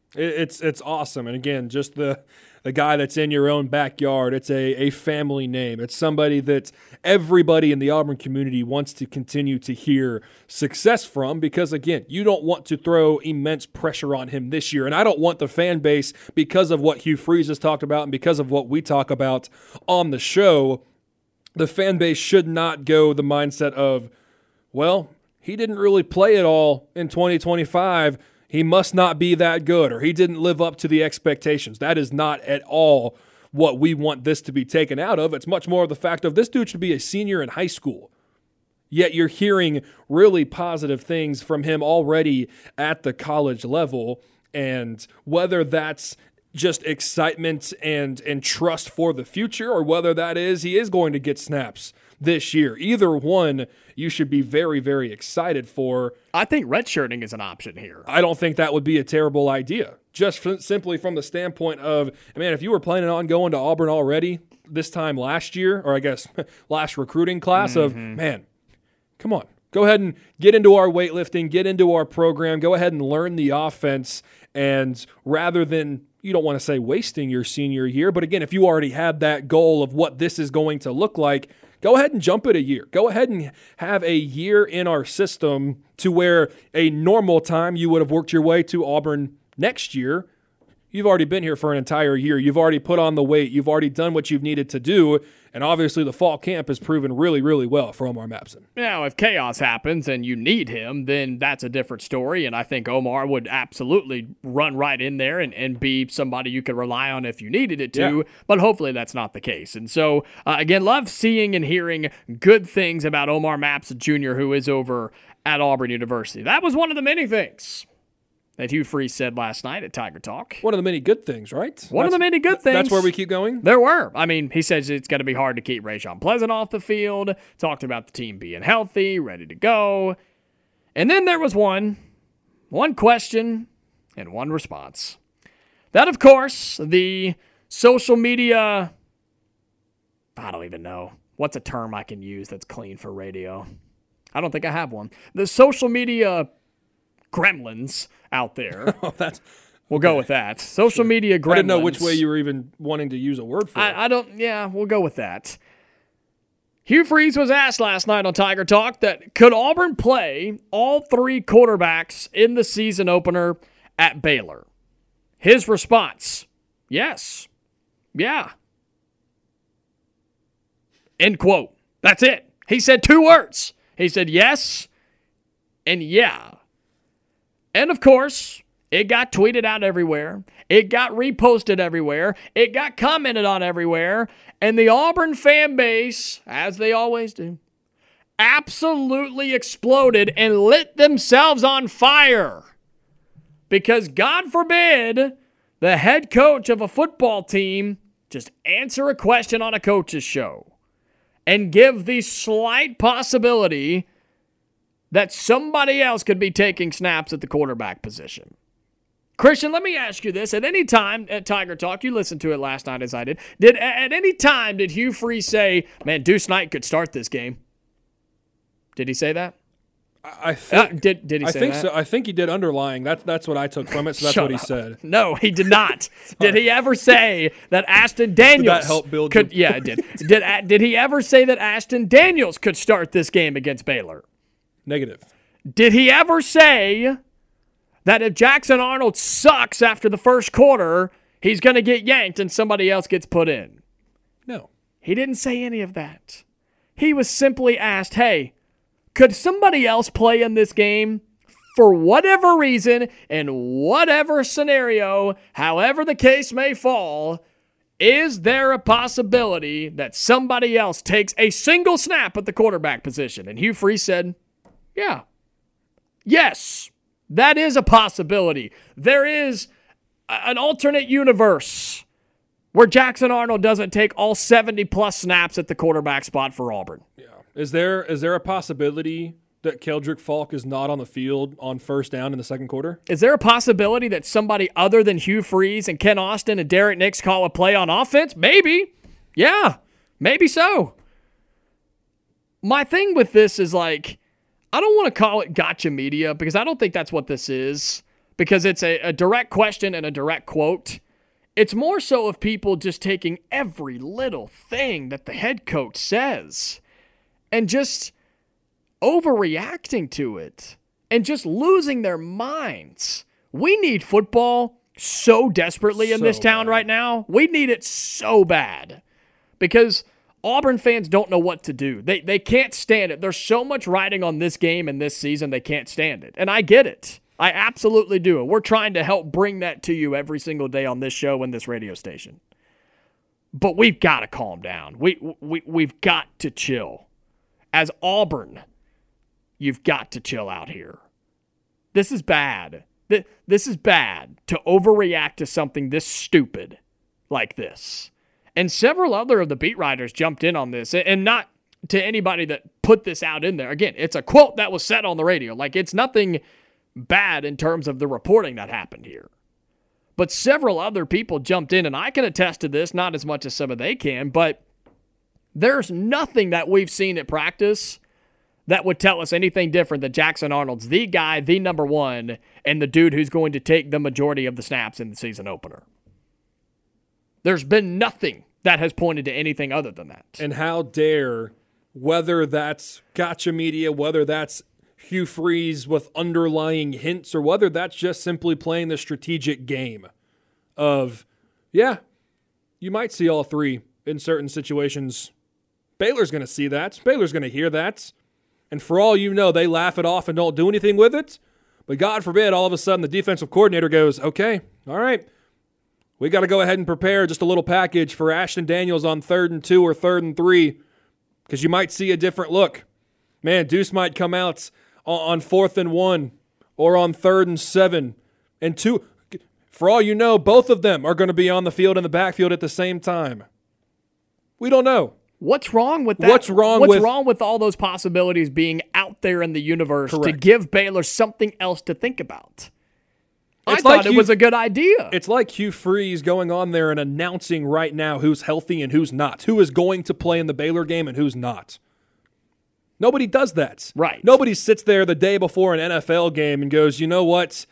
It's awesome. And again, just the guy that's in your own backyard. It's a family name. It's somebody that everybody in the Auburn community wants to continue to hear success from because, again, you don't want to throw immense pressure on him this year. And I don't want the fan base, because of what Hugh Freeze has talked about and because of what we talk about on the show, the fan base should not go the mindset of, well, he didn't really play at all in 2025. He must not be that good, or he didn't live up to the expectations. That is not at all what we want this to be taken out of. It's much more of the fact of this dude should be a senior in high school. Yet you're hearing really positive things from him already at the college level. And whether that's just excitement and trust for the future, or whether that is he is going to get snaps this year. Either one, you should be very, very excited for. I think redshirting is an option here. I don't think that would be a terrible idea. Just simply from the standpoint of, man, if you were planning on going to Auburn already this time last year, or I guess last recruiting class of, man, come on. Go ahead and get into our weightlifting, get into our program, go ahead and learn the offense, and rather than, you don't want to say wasting your senior year, but again, if you already had that goal of what this is going to look like, go ahead and jump it a year. Go ahead and have a year in our system to where a normal time you would have worked your way to Auburn next year. You've already been here for an entire year. You've already put on the weight. You've already done what you've needed to do. And obviously the fall camp has proven really, really well for Omar Mapson. Now, if chaos happens and you need him, then that's a different story. And I think Omar would absolutely run right in there and be somebody you could rely on if you needed it to. Yeah. But hopefully that's not the case. And so, again, love seeing and hearing good things about Omar Mapson Jr., who is over at Auburn University. That was one of the many things that Hugh Freeze said last night at Tiger Talk. One of the many good things, right? One of the many good things. That's where we keep going? There were. I mean, he says it's going to be hard to keep Rayshon Pleasant off the field. Talked about the team being healthy, ready to go. And then there was one question and one response. That, of course, the social media, I don't even know. What's a term I can use that's clean for radio? I don't think I have one. The social media gremlins out there. We'll go with that. Social media gremlins. I didn't know which way you were even wanting to use a word for it. We'll go with that. Hugh Freeze was asked last night on Tiger Talk that could Auburn play all three quarterbacks in the season opener at Baylor? His response, yes. Yeah. End quote. That's it. He said two words. He said yes and yeah. And, of course, it got tweeted out everywhere. It got reposted everywhere. It got commented on everywhere. And the Auburn fan base, as they always do, absolutely exploded and lit themselves on fire. Because, God forbid, the head coach of a football team just answer a question on a coach's show and give the slight possibility that somebody else could be taking snaps at the quarterback position. Christian, let me ask you this. At any time at Tiger Talk, you listened to it last night as I did, at any time did Hugh Freeze say, man, Deuce Knight could start this game? Did he say that? I think did he say that? So. I think he did underlying. That's what I took from it, so that's what he said. No, he did not. Did he ever say that Ashton Daniels did that help build could Yeah, it did. Did he ever say that Ashton Daniels could start this game against Baylor? Negative. Did he ever say that if Jackson Arnold sucks after the first quarter, he's going to get yanked and somebody else gets put in? No. He didn't say any of that. He was simply asked, hey, could somebody else play in this game for whatever reason, in whatever scenario, however the case may fall? Is there a possibility that somebody else takes a single snap at the quarterback position? And Hugh Freeze said, yeah. Yes, that is a possibility. There is an alternate universe where Jackson Arnold doesn't take all 70-plus snaps at the quarterback spot for Auburn. Yeah. Is there a possibility that Keldrick Falk is not on the field on first down in the second quarter? Is there a possibility that somebody other than Hugh Freeze and Ken Austin and Derek Nix call a play on offense? Maybe. Yeah, maybe so. My thing with this is, like, I don't want to call it gotcha media because I don't think that's what this is. because it's a direct question and a direct quote. It's more so of people just taking every little thing that the head coach says and just overreacting to it and just losing their minds. We need football so desperately in this town right now. We need it so bad because Auburn fans don't know what to do. They can't stand it. There's so much riding on this game and this season, they can't stand it. And I get it. I absolutely do. We're trying to help bring that to you every single day on this show and this radio station. But we've got to calm down. We've got to chill. As Auburn, you've got to chill out here. This is bad. This is bad to overreact to something this stupid like this. And several other of the beat writers jumped in on this, and not to anybody that put this out in there. Again, it's a quote that was said on the radio. Like, it's nothing bad in terms of the reporting that happened here. But several other people jumped in, and I can attest to this, not as much as some of they can, but there's nothing that we've seen at practice that would tell us anything different than Jackson Arnold's the guy, the number one, and the dude who's going to take the majority of the snaps in the season opener. There's been nothing that has pointed to anything other than that. And how dare, whether that's Gotcha Media, whether that's Hugh Freeze with underlying hints, or whether that's just simply playing the strategic game of, yeah, you might see all three in certain situations. Baylor's going to see that. Baylor's going to hear that. And for all you know, they laugh it off and don't do anything with it. But God forbid, all of a sudden the defensive coordinator goes, okay, all right, we got to go ahead and prepare just a little package for Ashton Daniels on 3rd and 2 or 3rd and 3, because you might see a different look. Man, Deuce might come out on 4th and 1 or on 3rd and 7 and 2. For all you know, both of them are going to be on the field in the backfield at the same time. We don't know. What's wrong with that? What's wrong with all those possibilities being out there in the universe to give Baylor something else to think about? I thought it was a good idea. It's like Hugh Freeze going on there and announcing right now who's healthy and who's not, who is going to play in the Baylor game and who's not. Nobody does that. Right. Nobody sits there the day before an NFL game and goes, you know what?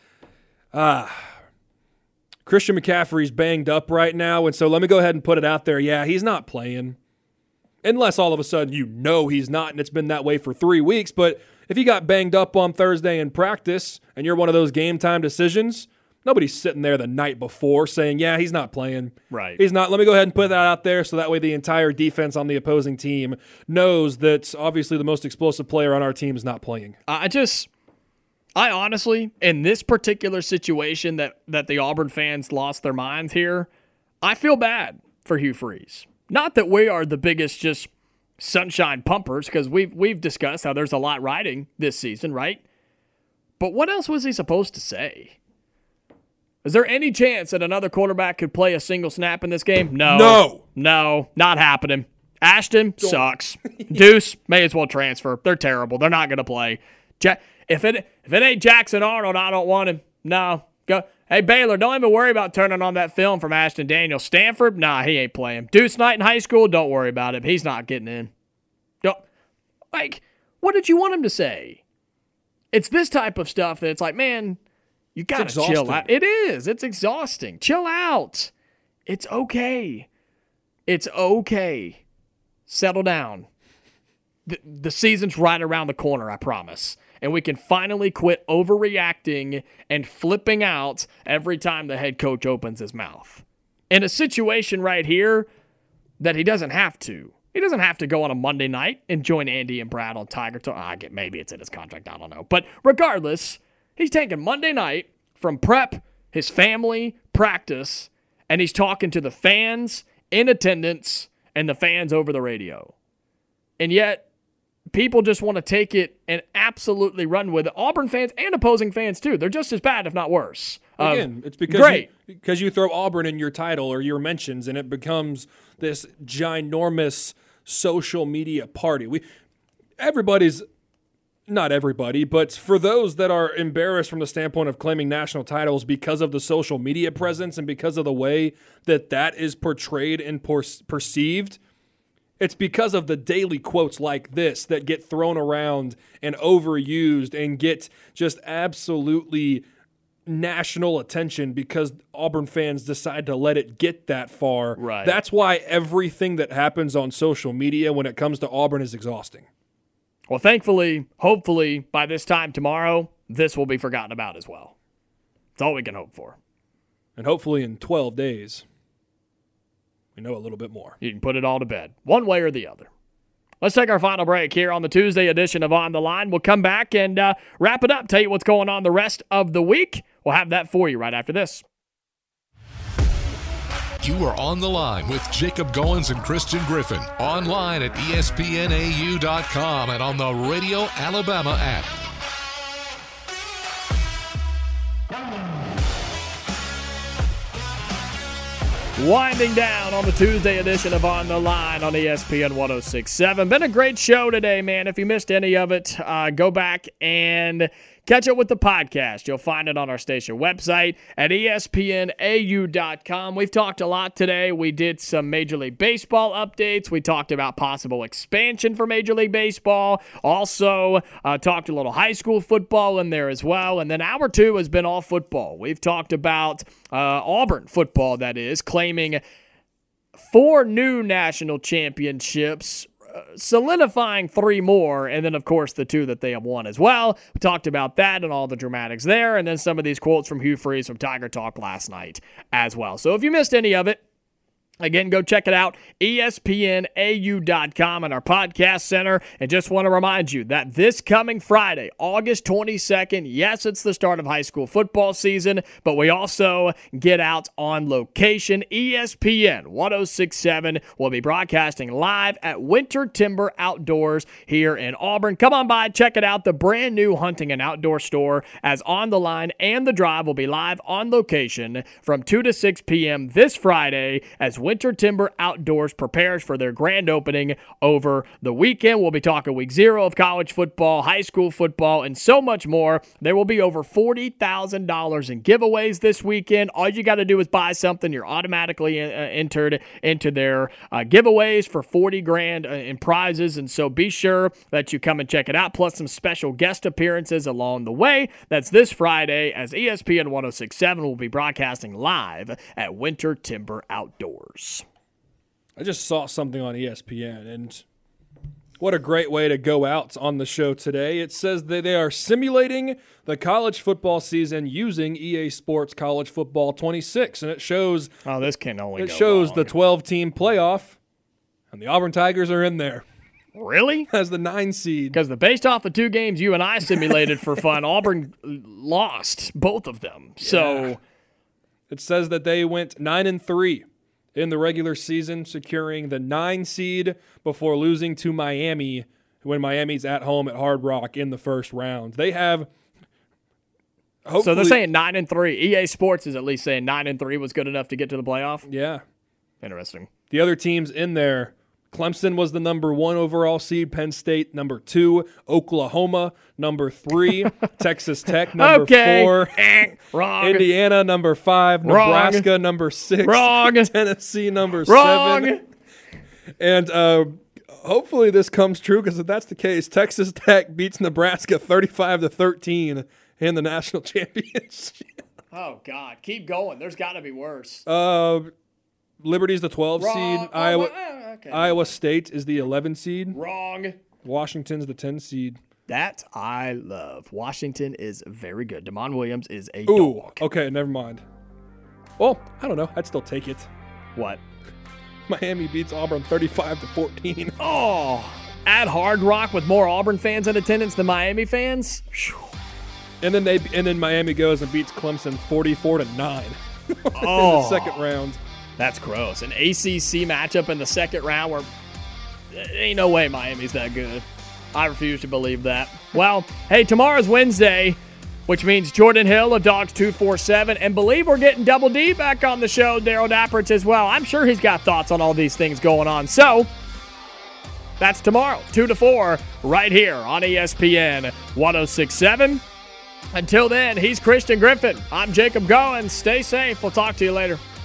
Christian McCaffrey's banged up right now, and so let me go ahead and put it out there. Yeah, he's not playing. Unless all of a sudden you know he's not, and it's been that way for 3 weeks. But if he got banged up on Thursday in practice and you're one of those game time decisions, nobody's sitting there the night before saying, yeah, he's not playing. Right. He's not. Let me go ahead and put that out there so that way the entire defense on the opposing team knows that obviously the most explosive player on our team is not playing. I honestly, in this particular situation that the Auburn fans lost their minds here, I feel bad for Hugh Freeze. Not that we are the biggest just sunshine pumpers, because we've discussed how there's a lot riding this season, right? But what else was he supposed to say? Is there any chance that another quarterback could play a single snap in this game? No, not happening. Ashton sucks. Deuce may as well transfer. They're terrible. They're not going to play. If it ain't Jackson Arnold, I don't want him. No, go. Hey, Baylor, don't even worry about turning on that film from Ashton Daniels. Stanford, nah, he ain't playing. Deuce Knight in high school, don't worry about him. He's not getting in. What did you want him to say? It's this type of stuff that it's like, man, you got to chill out. It is. It's exhausting. Chill out. It's okay. It's okay. Settle down. The season's right around the corner, I promise. And we can finally quit overreacting and flipping out every time the head coach opens his mouth. In a situation right here that he doesn't have to. He doesn't have to go on a Monday night and join Andy and Brad on Tiger Talk. Maybe it's in his contract, I don't know. But regardless, he's taking Monday night from prep, his family, practice, and he's talking to the fans in attendance and the fans over the radio. And yet, people just want to take it and absolutely run with it. Auburn fans and opposing fans, too. They're just as bad, if not worse. Again, it's because you throw Auburn in your title or your mentions, and it becomes this ginormous social media party. Not everybody, but for those that are embarrassed from the standpoint of claiming national titles because of the social media presence and because of the way that is portrayed and perceived, it's because of the daily quotes like this that get thrown around and overused and get just absolutely national attention because Auburn fans decide to let it get that far. Right. That's why everything that happens on social media when it comes to Auburn is exhausting. Well, thankfully, hopefully, by this time tomorrow, this will be forgotten about as well. That's all we can hope for. And hopefully in 12 days, we know a little bit more. You can put it all to bed, one way or the other. Let's take our final break here on the Tuesday edition of On the Line. We'll come back and wrap it up, tell you what's going on the rest of the week. We'll have that for you right after this. You are on the line with Jacob Goins and Christian Griffin. Online at ESPNAU.com and on the Radio Alabama app. Winding down on the Tuesday edition of On the Line on ESPN 106.7. Been a great show today, man. If you missed any of it, go back and catch up with the podcast. You'll find it on our station website at ESPNAU.com. We've talked a lot today. We did some Major League Baseball updates. We talked about possible expansion for Major League Baseball. Also, talked a little high school football in there as well. And then hour 2 has been all football. We've talked about Auburn football, that is, claiming 4 new national championships, solidifying 3 more, and then, of course, the 2 that they have won as well. We talked about that and all the dramatics there, and then some of these quotes from Hugh Freeze from Tiger Talk last night as well. So if you missed any of it, again, go check it out, ESPNAU.com and our podcast center. And just want to remind you that this coming Friday, August 22nd, yes, it's the start of high school football season, but we also get out on location. ESPN 106.7 will be broadcasting live at Winter Timber Outdoors here in Auburn. Come on by, check it out, the brand new hunting and outdoor store, as On the Line and The Drive will be live on location from 2 to 6 p.m. this Friday as Winter Timber Outdoors prepares for their grand opening over the weekend. We'll be talking week 0 of college football, high school football, and so much more. There will be over $40,000 in giveaways this weekend. All you got to do is buy something. You're automatically entered into their giveaways for $40,000 in prizes. And so be sure that you come and check it out, plus some special guest appearances along the way. That's this Friday as ESPN 106.7 will be broadcasting live at Winter Timber Outdoors. I just saw something on ESPN, and what a great way to go out on the show today. It says that they are simulating the college football season using EA Sports College Football 26, and it shows this can only it go shows wrong. The 12-team playoff, and the Auburn Tigers are in there. Really? As the 9 seed. Because based off the 2 games you and I simulated for fun, Auburn lost both of them. Yeah. So it says that they went 9-3 in the regular season, securing the 9 seed before losing to Miami when Miami's at home at Hard Rock in the first round. They have so they're saying 9-3. EA Sports is at least saying 9-3 was good enough to get to the playoff? Yeah. Interesting. The other teams in there, Clemson was the number 1 overall seed, Penn State number 2, Oklahoma number 3, Texas Tech number 4, wrong. Indiana number 5, Nebraska number 6, wrong. Tennessee number wrong. 7. And hopefully this comes true, because if that's the case, Texas Tech beats Nebraska 35-13 in the national championship. Oh God, keep going. There's got to be worse. Liberty's the 12 seed. Iowa State is the 11 seed. Wrong. Washington's the 10 seed. That I love. Washington is very good. Damon Williams is a dog. Okay, never mind. Well, I don't know. I'd still take it. What? Miami beats Auburn 35-14. Oh, at Hard Rock with more Auburn fans in attendance than Miami fans. Whew. And then Miami goes and beats Clemson 44-9 in Oh. the second round. That's gross. An ACC matchup in the second round where ain't no way Miami's that good. I refuse to believe that. Well, hey, tomorrow's Wednesday, which means Jordan Hill of Dogs 247, and believe we're getting Double D back on the show, Daryl Dapperts as well. I'm sure he's got thoughts on all these things going on. So that's tomorrow, 2 to 4, right here on ESPN 106.7. Until then, he's Christian Griffin. I'm Jacob Goins. Stay safe. We'll talk to you later.